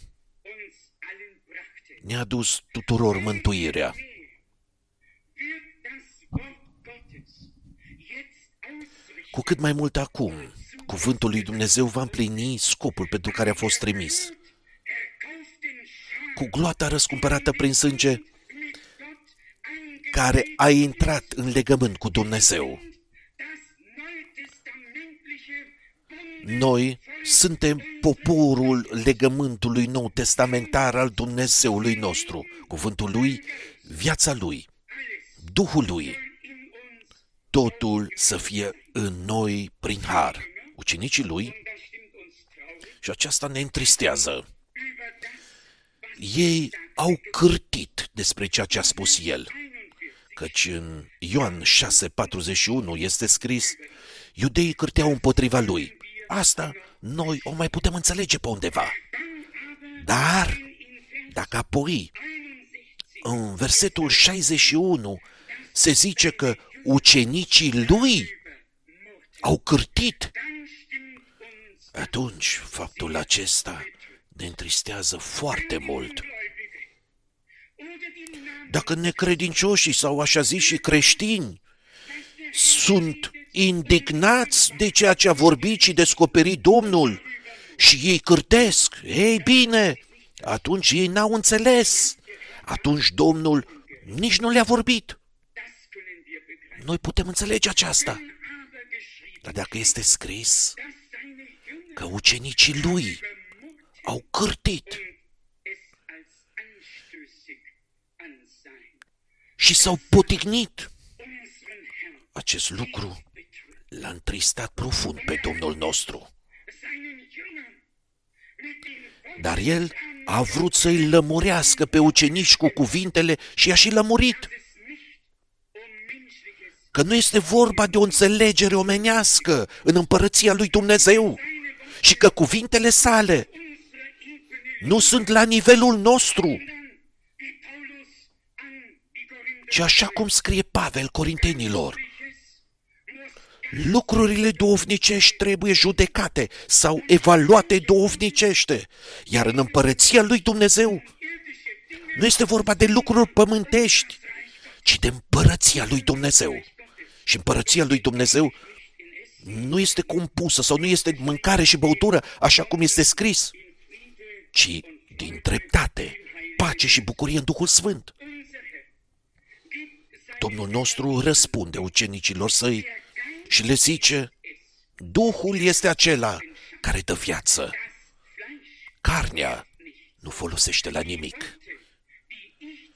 ne-a adus tuturor mântuirea. Cu cât mai mult acum, cuvântul lui Dumnezeu va împlini scopul pentru care a fost trimis. Cu gloata răscumpărată prin sânge, care a intrat în legământ cu Dumnezeu. Noi suntem poporul legământului nou testamentar al Dumnezeului nostru, cuvântul lui, viața lui, Duhul lui, totul să fie în noi prin har. Ucenicii lui, și aceasta ne întristează, ei au cârtit despre ceea ce a spus el, căci în Ioan 6:41 este scris, iudeii cârteau împotriva lui. Asta noi o mai putem înțelege pe undeva. Dar, dacă apoi, în versetul 61, se zice că ucenicii lui au cârtit, atunci faptul acesta ne întristează foarte mult. Dacă necredincioșii sau așa zis și creștini sunt indignați de ceea ce a vorbit și descoperit Domnul și ei cârtesc, ei bine, atunci ei n-au înțeles. Atunci Domnul nici nu le-a vorbit. Noi putem înțelege aceasta. Dar dacă este scris că ucenicii lui au cârtit și s-au potignit, acest lucru l-a întristat profund pe Domnul nostru. Dar el a vrut să-i lămurească pe ucenici cu cuvintele și i-a și lămurit. Că nu este vorba de o înțelegere omenească în împărăția lui Dumnezeu și că cuvintele sale nu sunt la nivelul nostru, ci așa cum scrie Pavel Corintenilor, lucrurile duhovnicești trebuie judecate sau evaluate duhovnicește, iar în împărăția lui Dumnezeu nu este vorba de lucruri pământești, ci de împărăția lui Dumnezeu. Și împărăția lui Dumnezeu nu este compusă sau nu este mâncare și băutură, așa cum este scris, ci din dreptate, pace și bucurie în Duhul Sfânt. Domnul nostru răspunde ucenicilor săi și le zice, Duhul este acela care dă viață. Carnea nu folosește la nimic.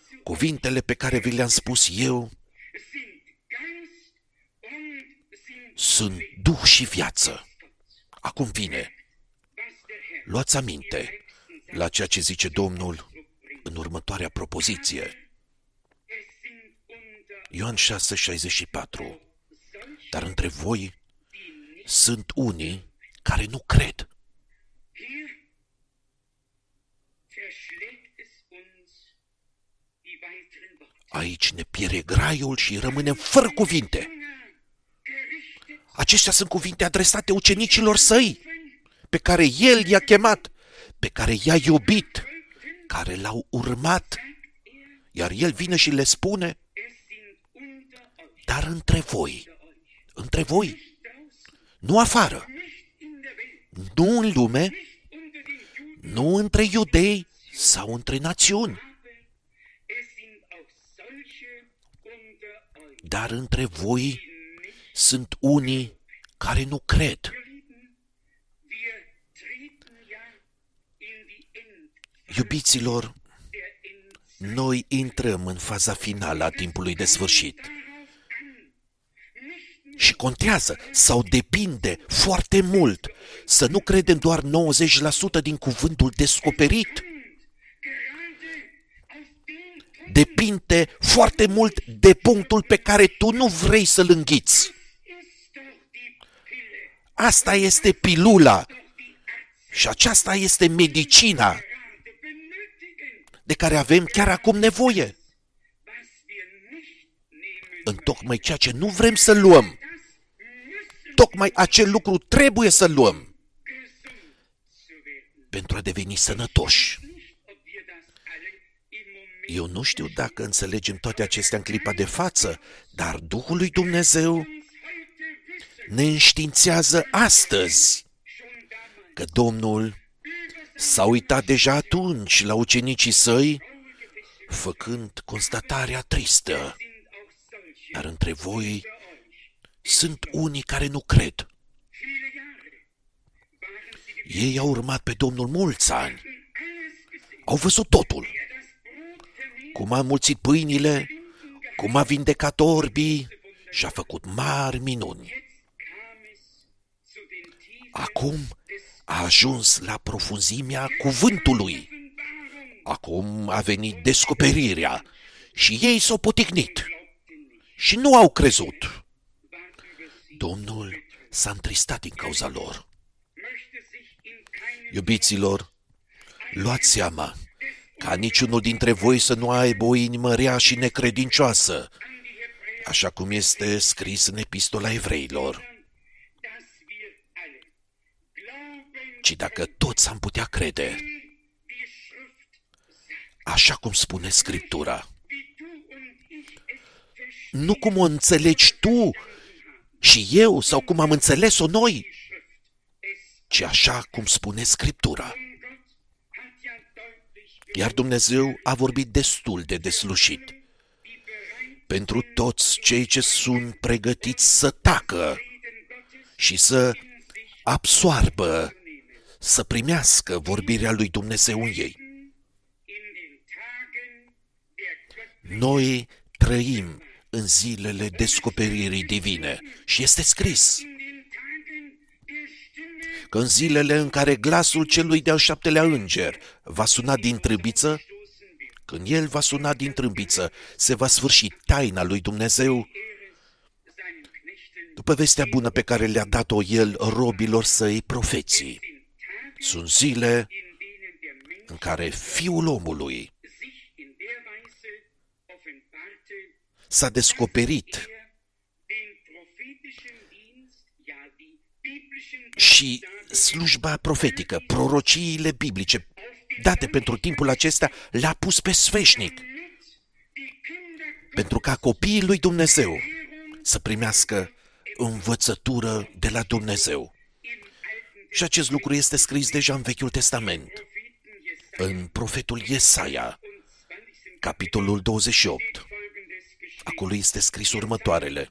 Cuvintele pe care vi le-am spus eu sunt duh și viață. Acum vine. Luați aminte la ceea ce zice Domnul în următoarea propoziție. Ioan 6:64. Dar între voi sunt unii care nu cred. Aici ne pierde graiul și rămânem fără cuvinte. Acestea sunt cuvinte adresate ucenicilor săi, pe care El i-a chemat, pe care i-a iubit, care l-au urmat. Iar El vine și le spune, dar între voi, nu afară, nu în lume, nu între iudei sau între națiuni, dar între voi sunt unii care nu cred. Iubiților, noi intrăm în faza finală a timpului de sfârșit. Și contează sau depinde foarte mult să nu credem doar 90% din cuvântul descoperit. Depinde foarte mult de punctul pe care tu nu vrei să-l înghiți. Asta este pilula și aceasta este medicina de care avem chiar acum nevoie. Întocmai ceea ce nu vrem să luăm, tocmai acel lucru trebuie să luăm pentru a deveni sănătoși. Eu nu știu dacă înțelegem toate acestea în clipa de față, dar Duhul lui Dumnezeu ne înștiințează astăzi că Domnul s-a uitat deja atunci la ucenicii săi, făcând constatarea tristă. Dar între voi sunt unii care nu cred. Ei au urmat pe Domnul mulți ani. Au văzut totul. Cum a înmulțit pâinile, cum a vindecat orbii și a făcut mari minuni. Acum a ajuns la profunzimea cuvântului. Acum a venit descoperirea și ei s-au poticnit și nu au crezut. Domnul s-a întristat din cauza lor. Iubiților, luați seama ca niciunul dintre voi să nu aibă o inimă rea și necredincioasă, așa cum este scris în Epistola Evreilor, ci dacă toți am putea crede, așa cum spune Scriptura, nu cum o înțelegi tu și eu sau cum am înțeles-o noi, ci așa cum spune Scriptura. Iar Dumnezeu a vorbit destul de deslușit. Pentru toți cei ce sunt pregătiți să tacă și să absoarbă, să primească vorbirea lui Dumnezeu în ei. Noi trăim în zilele descoperirii divine și este scris că în zilele în care glasul celui de-al 7-lea înger va suna din trâmbiță, când el va suna din trâmbiță, se va sfârși taina lui Dumnezeu, după vestea bună pe care le-a dat-o el robilor săi profeții. Sunt zile în care Fiul omului s-a descoperit și slujba profetică, prorociile biblice date pentru timpul acesta le-a pus pe sfeșnic pentru ca copiii lui Dumnezeu să primească învățătură de la Dumnezeu. Și acest lucru este scris deja în Vechiul Testament, în profetul Iesaia, capitolul 28. Acolo este scris următoarele.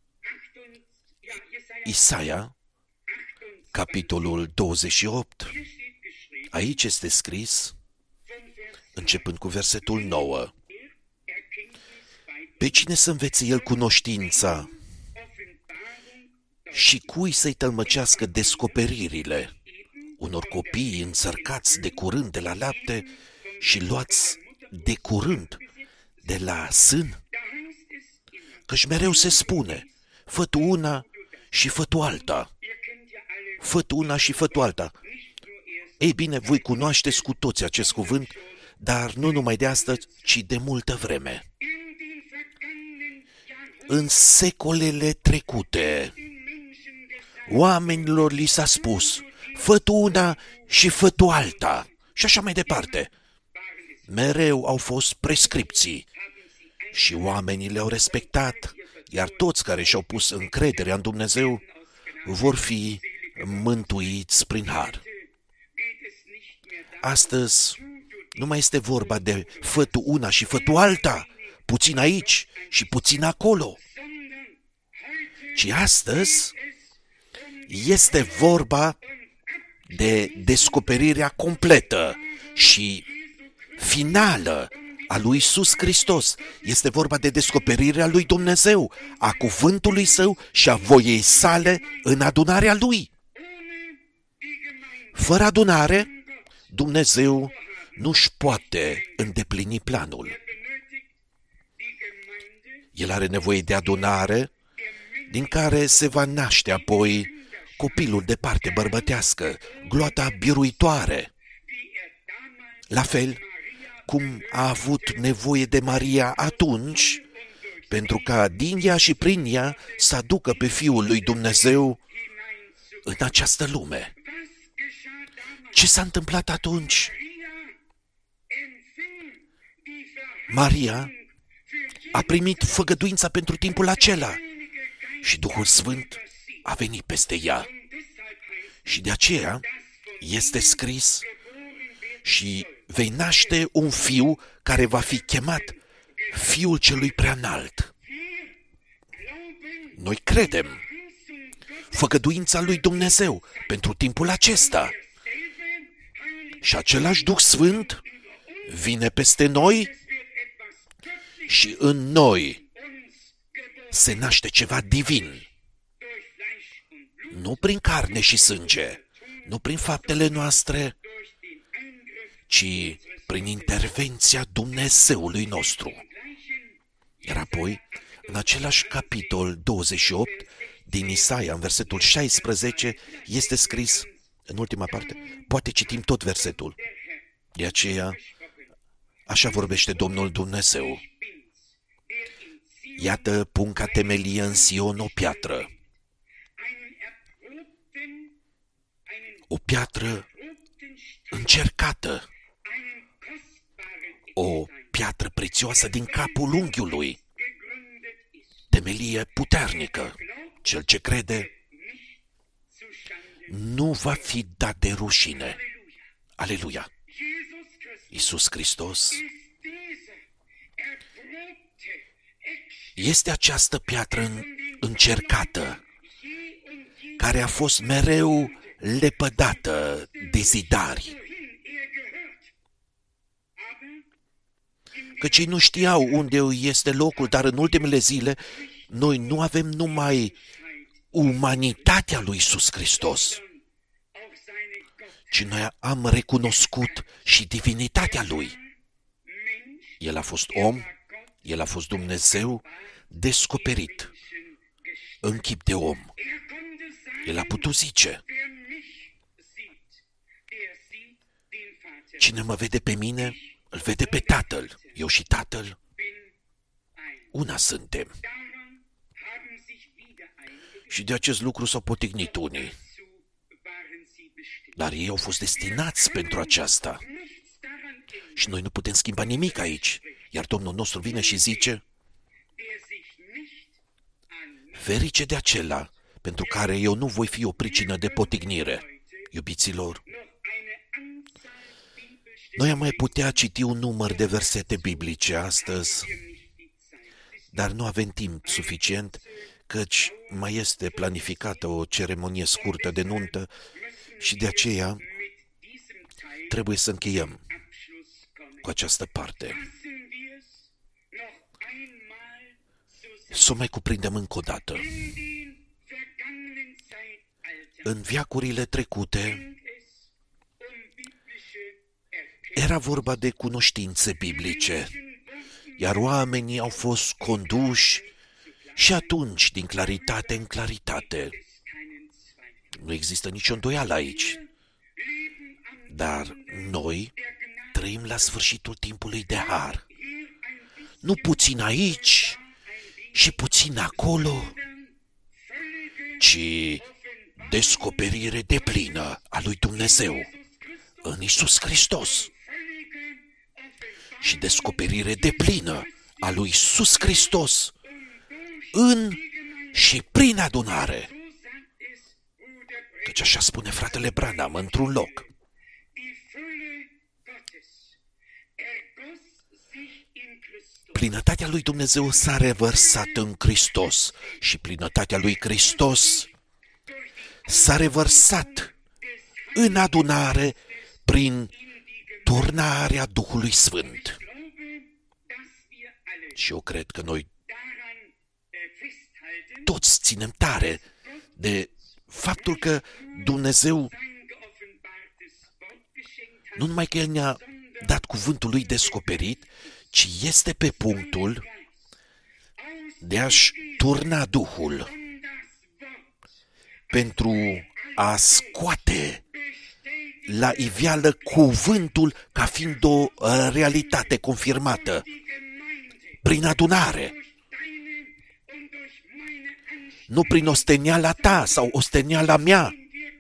Isaia, capitolul 28, aici este scris, începând cu versetul 9. Pe cine să învețe el cunoștința Și cui să-i tălmăcească descoperirile? Unor copii însărcați de curând de la lapte și luați de curând de la sân? Căci mereu se spune, fă tu una și fă tu alta. Fă tu una și fă tu alta. Ei bine, voi cunoașteți cu toți acest cuvânt, dar nu numai de astăzi, ci de multă vreme. În secolele trecute, oamenilor li s-a spus, fă tu una și fă tu alta. Și așa mai departe. Mereu au fost prescripții și oamenii le-au respectat, iar toți care și-au pus încrederea în Dumnezeu vor fi mântuiți prin har. Astăzi nu mai este vorba de fă tu una și fă tu alta, puțin aici și puțin acolo, ci astăzi este vorba de descoperirea completă și finală a lui Iisus Hristos. Este vorba de descoperirea lui Dumnezeu, a cuvântului Său și a voiei sale în adunarea Lui. Fără adunare, Dumnezeu nu-și poate îndeplini planul. El are nevoie de adunare, din care se va naște apoi copilul de parte bărbătească, gloata biruitoare. La fel cum a avut nevoie de Maria atunci, pentru ca din ea și prin ea să aducă pe Fiul lui Dumnezeu în această lume. Ce s-a întâmplat atunci? Maria a primit făgăduința pentru timpul acela și Duhul Sfânt a venit peste ea. Și de aceea este scris, și vei naște un fiu care va fi chemat Fiul Celui Preaînalt. Noi credem făgăduința lui Dumnezeu pentru timpul acesta. Și același Duh Sfânt vine peste noi și în noi se naște ceva divin. Nu prin carne și sânge, nu prin faptele noastre, ci prin intervenția Dumnezeului nostru. Iar apoi, în același capitol 28 din Isaia, în versetul 16, este scris, în ultima parte, poate citim tot versetul. De aceea, așa vorbește Domnul Dumnezeu. Iată, pun ca temelie în Sion o piatră. O piatră încercată. O piatră prețioasă din capul unghiului. Temelie puternică. Cel ce crede nu va fi dat de rușine. Aleluia! Iisus Hristos este această piatră încercată, care a fost mereu lepădată de zidari. Căci ei nu știau unde este locul, dar în ultimele zile noi nu avem numai umanitatea lui Iisus Hristos, ci noi am recunoscut și divinitatea Lui. El a fost om, El a fost Dumnezeu descoperit în chip de om. El a putut zice, cine mă vede pe mine, îl vede pe Tatăl. Eu și Tatăl, una suntem. Și de acest lucru s-au potignit unii. Dar ei au fost destinați pentru aceasta. Și noi nu putem schimba nimic aici. Iar Domnul nostru vine și zice, ferice de acela pentru care eu nu voi fi o pricină de potignire. Iubiților, noi am mai putea citi un număr de versete biblice astăzi, dar nu avem timp suficient, căci mai este planificată o ceremonie scurtă de nuntă și de aceea trebuie să încheiem cu această parte. Să o mai cuprindem încă o dată. În veacurile trecute era vorba de cunoștințe biblice, iar oamenii au fost conduși și atunci din claritate în claritate. Nu există nicio îndoială aici. Dar noi trăim la sfârșitul timpului de har. Nu puțin aici și puțin acolo, ci descoperire deplină a lui Dumnezeu în Iisus Hristos și descoperire deplină a lui Iisus Hristos în și prin adunare. Căci așa spune fratele Branham într-un loc. Plinătatea lui Dumnezeu s-a revărsat în Hristos și plinătatea lui Hristos s-a revărsat în adunare prin turnarea Duhului Sfânt. Și eu cred că noi toți ținem tare de faptul că Dumnezeu nu numai că El ne-a dat cuvântul Lui descoperit, ci este pe punctul de a-și turna Duhul pentru a scoate la iveală cuvântul ca fiind o realitate confirmată prin adunare. Nu prin osteniala ta sau osteniala mea,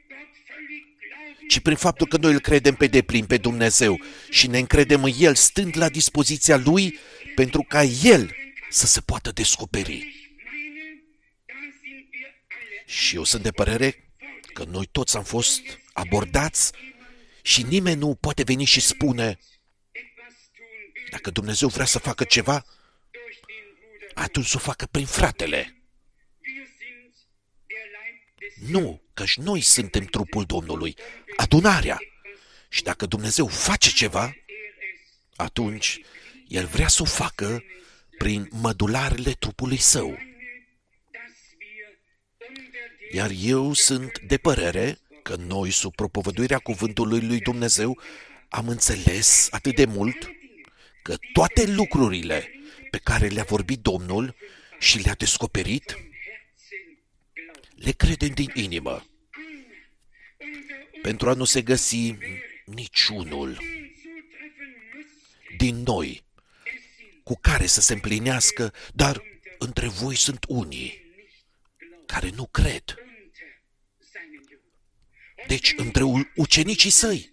ci prin faptul că noi îl credem pe deplin pe Dumnezeu și ne încredem în El, stând la dispoziția Lui pentru ca El să se poată descoperi. Și eu sunt de părere că noi toți am fost abordați și nimeni nu poate veni și spune: dacă Dumnezeu vrea să facă ceva, atunci să o facă prin fratele. Nu, căci noi suntem trupul Domnului, adunarea. Și dacă Dumnezeu face ceva, atunci El vrea să o facă prin mădularele trupului Său. Iar eu sunt de părere că noi, sub propovăduirea cuvântului lui Dumnezeu, am înțeles atât de mult că toate lucrurile pe care le-a vorbit Domnul și le-a descoperit, le credem din inimă, pentru a nu se găsi niciunul din noi cu care să se împlinească, dar între voi sunt unii care nu cred. Deci, între ucenicii Săi.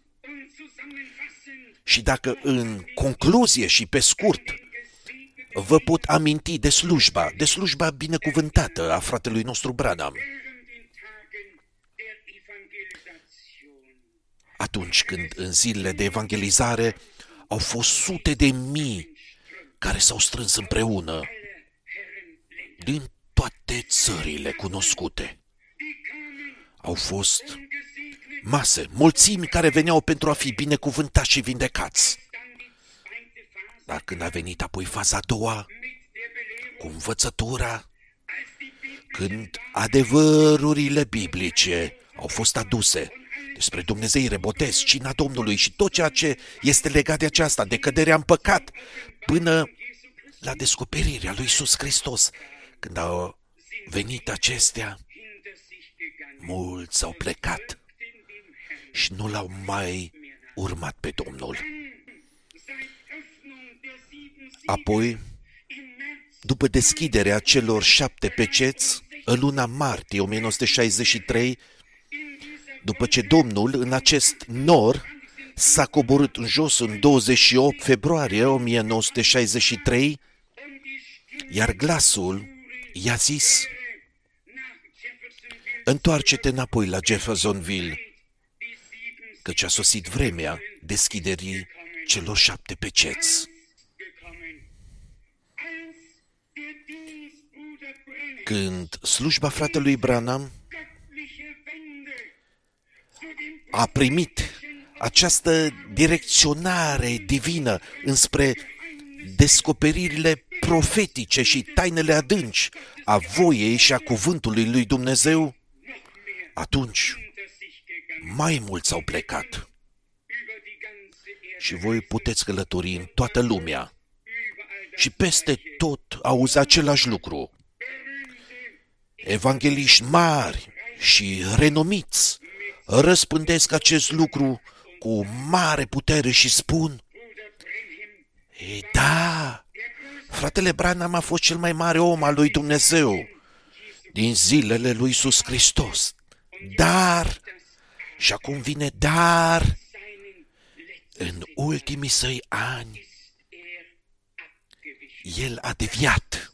Și dacă în concluzie și pe scurt vă pot aminti de slujba binecuvântată a fratelui nostru Branham, atunci când în zilele de evangelizare au fost sute de mii care s-au strâns împreună din toate țările cunoscute. Au fost mase, mulțimi care veneau pentru a fi binecuvântați și vindecați. Dar când a venit apoi faza a doua, cu învățătura, când adevărurile biblice au fost aduse despre Dumnezeire, botez, cina Domnului și tot ceea ce este legat de aceasta, de căderea în păcat, până la descoperirea lui Iisus Hristos, când au venit acestea, mulți s-au plecat și nu l-au mai urmat pe Domnul. Apoi, după deschiderea celor 7 peceți, în luna martie 1963, după ce Domnul în acest nor s-a coborât în jos în 28 februarie 1963, iar glasul i-a zis: întoarce-te înapoi la Jeffersonville, căci a sosit vremea deschiderii celor 7 peceți. Când slujba fratelui Branham a primit această direcționare divină înspre descoperirile profetice și tainele adânci a voiei și a cuvântului lui Dumnezeu, Atunci, mai mulți au plecat și voi puteți călători în toată lumea și peste tot auzi același lucru. Evangeliști mari și renumiți răspândesc acest lucru cu mare putere și spun: Ei, da, fratele Branham a fost cel mai mare om al lui Dumnezeu din zilele lui Iisus Hristos. Dar, și acum vine dar, în ultimii săi ani, el a deviat.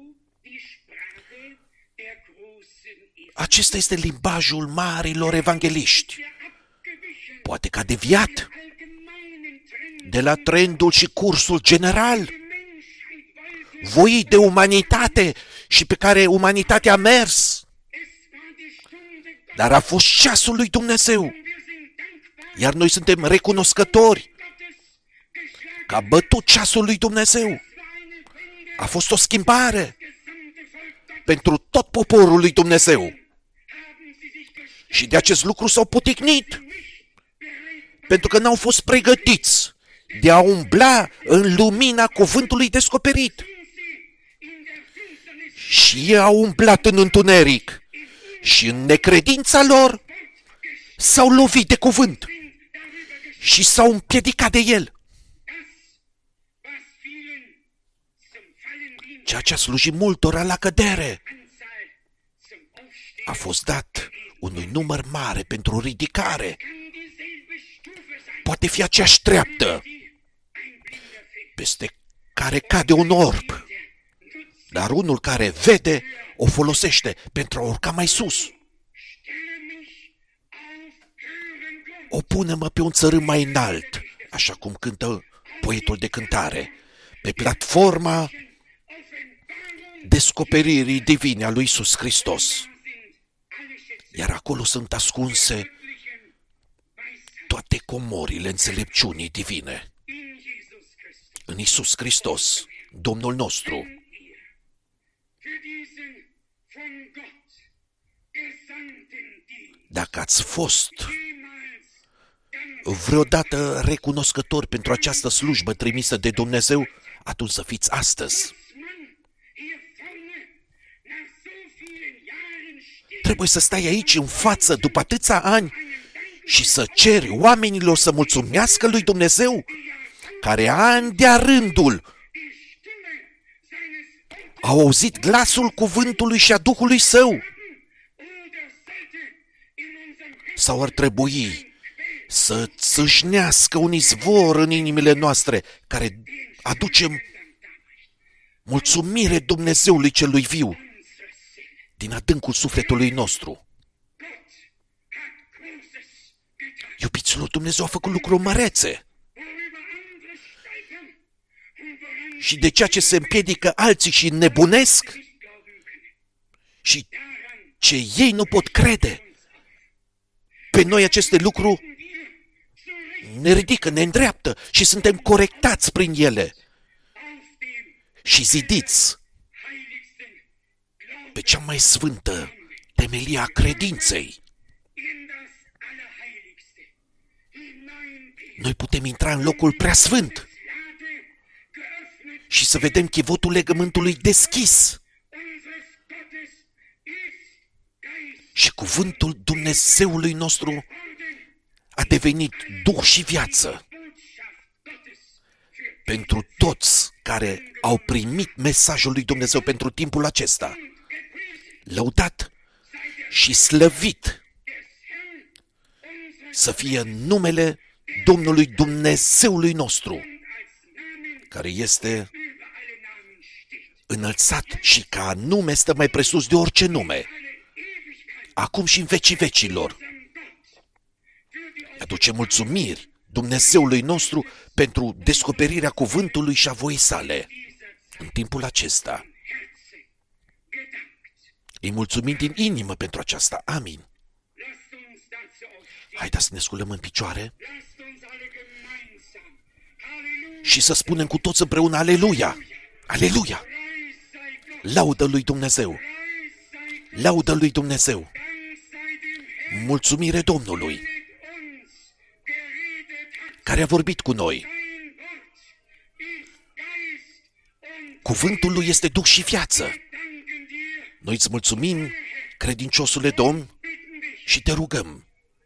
Acesta este limbajul marilor evangeliști. Poate că a deviat de la trendul și cursul general voit de umanitate și pe care umanitatea a mers. Dar a fost ceasul lui Dumnezeu. Iar noi suntem recunoscători că a bătut ceasul lui Dumnezeu. A fost o schimbare pentru tot poporul lui Dumnezeu. Și de acest lucru s-au poticnit. Pentru că n-au fost pregătiți de a umbla în lumina cuvântului descoperit. Și ei au umblat în întuneric. Și în necredința lor s-au lovit de cuvânt. Și s-au împiedicat de el. Ceea ce a slujit multora la cădere a fost dat unui număr mare pentru ridicare. Poate fi aceeași treaptă peste care cade un orb, dar unul care vede o folosește pentru a urca mai sus. O pune-mă pe un țărâm mai înalt, așa cum cântă poetul de cântare, pe platforma descoperirii divine a lui Iisus Hristos. Iar acolo sunt ascunse toate comorile înțelepciunii divine. În Iisus Hristos, Domnul nostru. Dacă ați fost vreodată recunoscători pentru această slujbă trimisă de Dumnezeu, atunci să fiți astăzi. Trebuie să stai aici în față după atâția ani și să ceri oamenilor să mulțumească lui Dumnezeu, care ani de-a rândul au auzit glasul cuvântului și a Duhului Său. Sau ar trebui să țâșnească un izvor în inimile noastre care aduce mulțumire Dumnezeului celui viu din adâncul sufletului nostru. Iubiților, Dumnezeu a făcut lucruri mărețe. Și de ceea ce se împiedică alții și nebunesc și ce ei nu pot crede, pe noi aceste lucruri ne ridică, ne îndreaptă și suntem corectați prin ele și zidiți pe cea mai sfântă temelie a credinței. Noi putem intra în locul preasfânt și să vedem chivotul legământului deschis. Și cuvântul Dumnezeului nostru a devenit Duh și viață pentru toți care au primit mesajul lui Dumnezeu pentru timpul acesta. Lăudat și slăvit să fie numele Domnului Dumnezeului nostru, care este înălțat și ca nume stă mai presus de orice nume, acum și în vecii vecilor. Aduce mulțumiri Dumnezeului nostru pentru descoperirea cuvântului și a voii sale în timpul acesta. Îi mulțumim din inimă pentru aceasta. Amin. Haideți să ne sculăm în picioare și să spunem cu toți împreună Aleluia! Aleluia! Laudă lui Dumnezeu! Laudă lui Dumnezeu! Mulțumire Domnului, care a vorbit cu noi. Cuvântul Lui este Duh și viață. Noi îți mulțumim, credinciosule Domn, și te rugăm.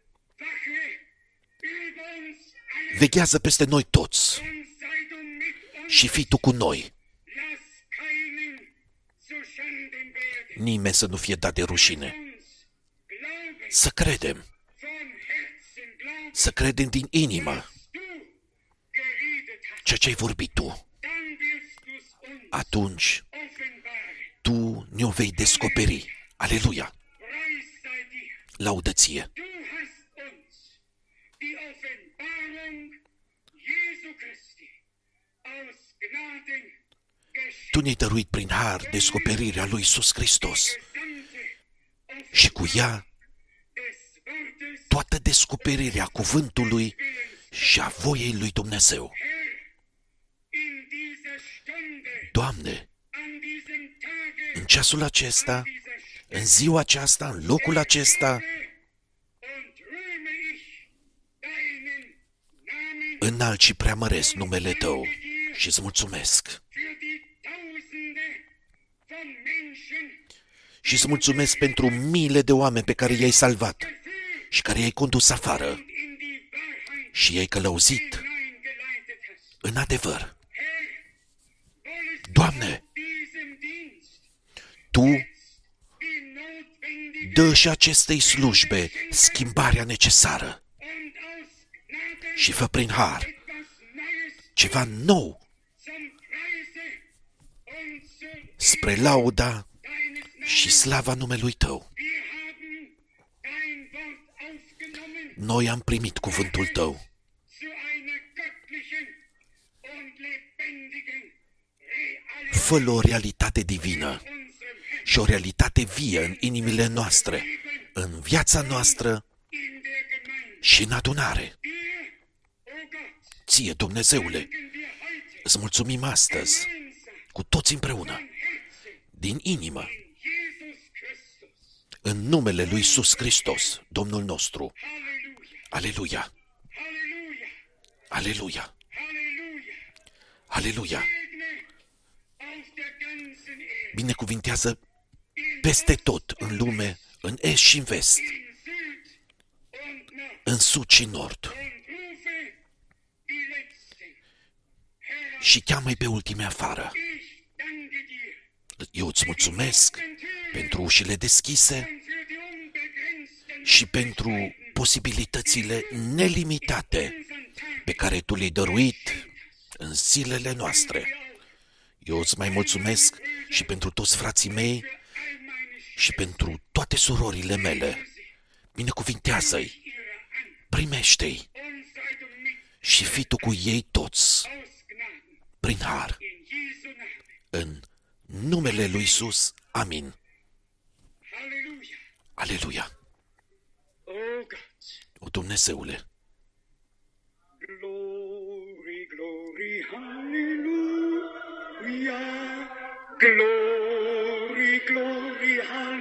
Veghează peste noi toți și fii Tu cu noi. Nimeni să nu fie dat de rușine. Să credem din inimă ceea ce ai vorbit Tu. Atunci Tu ne-o vei descoperi. Aleluia! Laudă Ție! Tu ne-ai dăruit prin har descoperirea lui Iisus Hristos și cu ea toată descoperirea cuvântului și a voiei lui Dumnezeu. Doamne, în ceasul acesta, în ziua aceasta, în locul acesta, înalt și preamăresc numele Tău și îți mulțumesc. Și îți mulțumesc pentru miile de oameni pe care i-ai salvat și care i-ai condus afară și i-ai călăuzit în adevăr. Doamne, Tu dă și acestei slujbe schimbarea necesară și fă prin har ceva nou spre lauda și slava numelui Tău. Noi am primit cuvântul Tău fă-l o realitate divină și o realitate vie în inimile noastre, în viața noastră și în adunare. Ție, Dumnezeule, îți mulțumim astăzi, cu toți împreună, din inimă, în numele lui Iisus Hristos, Domnul nostru. Aleluia! Aleluia! Aleluia! Binecuvintează peste tot în lume, în est și în vest, în sud și nord. Și cheamă-i pe ultime afară. Eu îți mulțumesc pentru ușile deschise și pentru posibilitățile nelimitate pe care Tu le-ai dăruit în zilele noastre. Eu îți mai mulțumesc și pentru toți frații mei și pentru toate surorile mele. Binecuvintează-i, primește-i și fii Tu cu ei toți, prin har, în numele lui Iisus. Amin. Aleluia! O, Dumnezeule! Glory, glory, hallelujah. Glory, glory,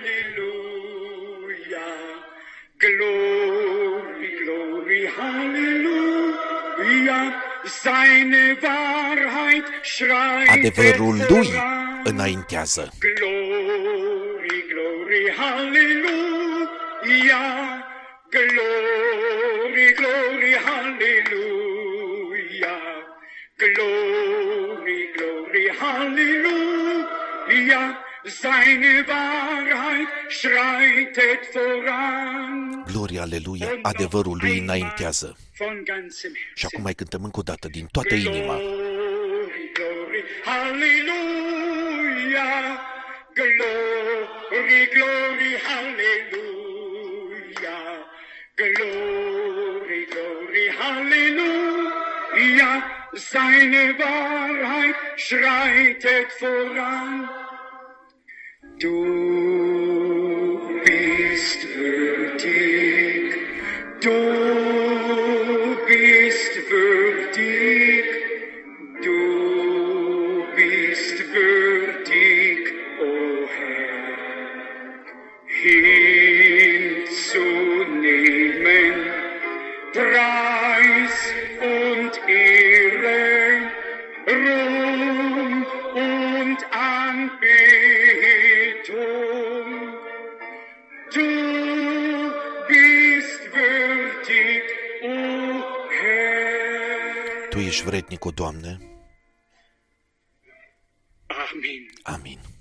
hallelujah. Glory, glory, hallelujah. Seine Wahrheit schreit Adevărul Lui înaintează. Glory, glory, hallelujah. Glory, glory, hallelujah. Glory, glory, hallelujah. Seine Wahrheit schreitet voran. Gloria, aleluia, adevărul Lui înaintează. Și acum mai cântăm încă o dată din toată inima. Glory, glory, hallelujah. Glory, glory, hallelujah. Glory, glory, hallelujah. Seine Wahrheit schreitet voran. Du bist würdig, du bist würdig, du bist würdig, o Herr, hinzunehmen Anbetung. Du bist würdig, o Herr. Tu ești vrednic, o Doamne. Amen. Amin.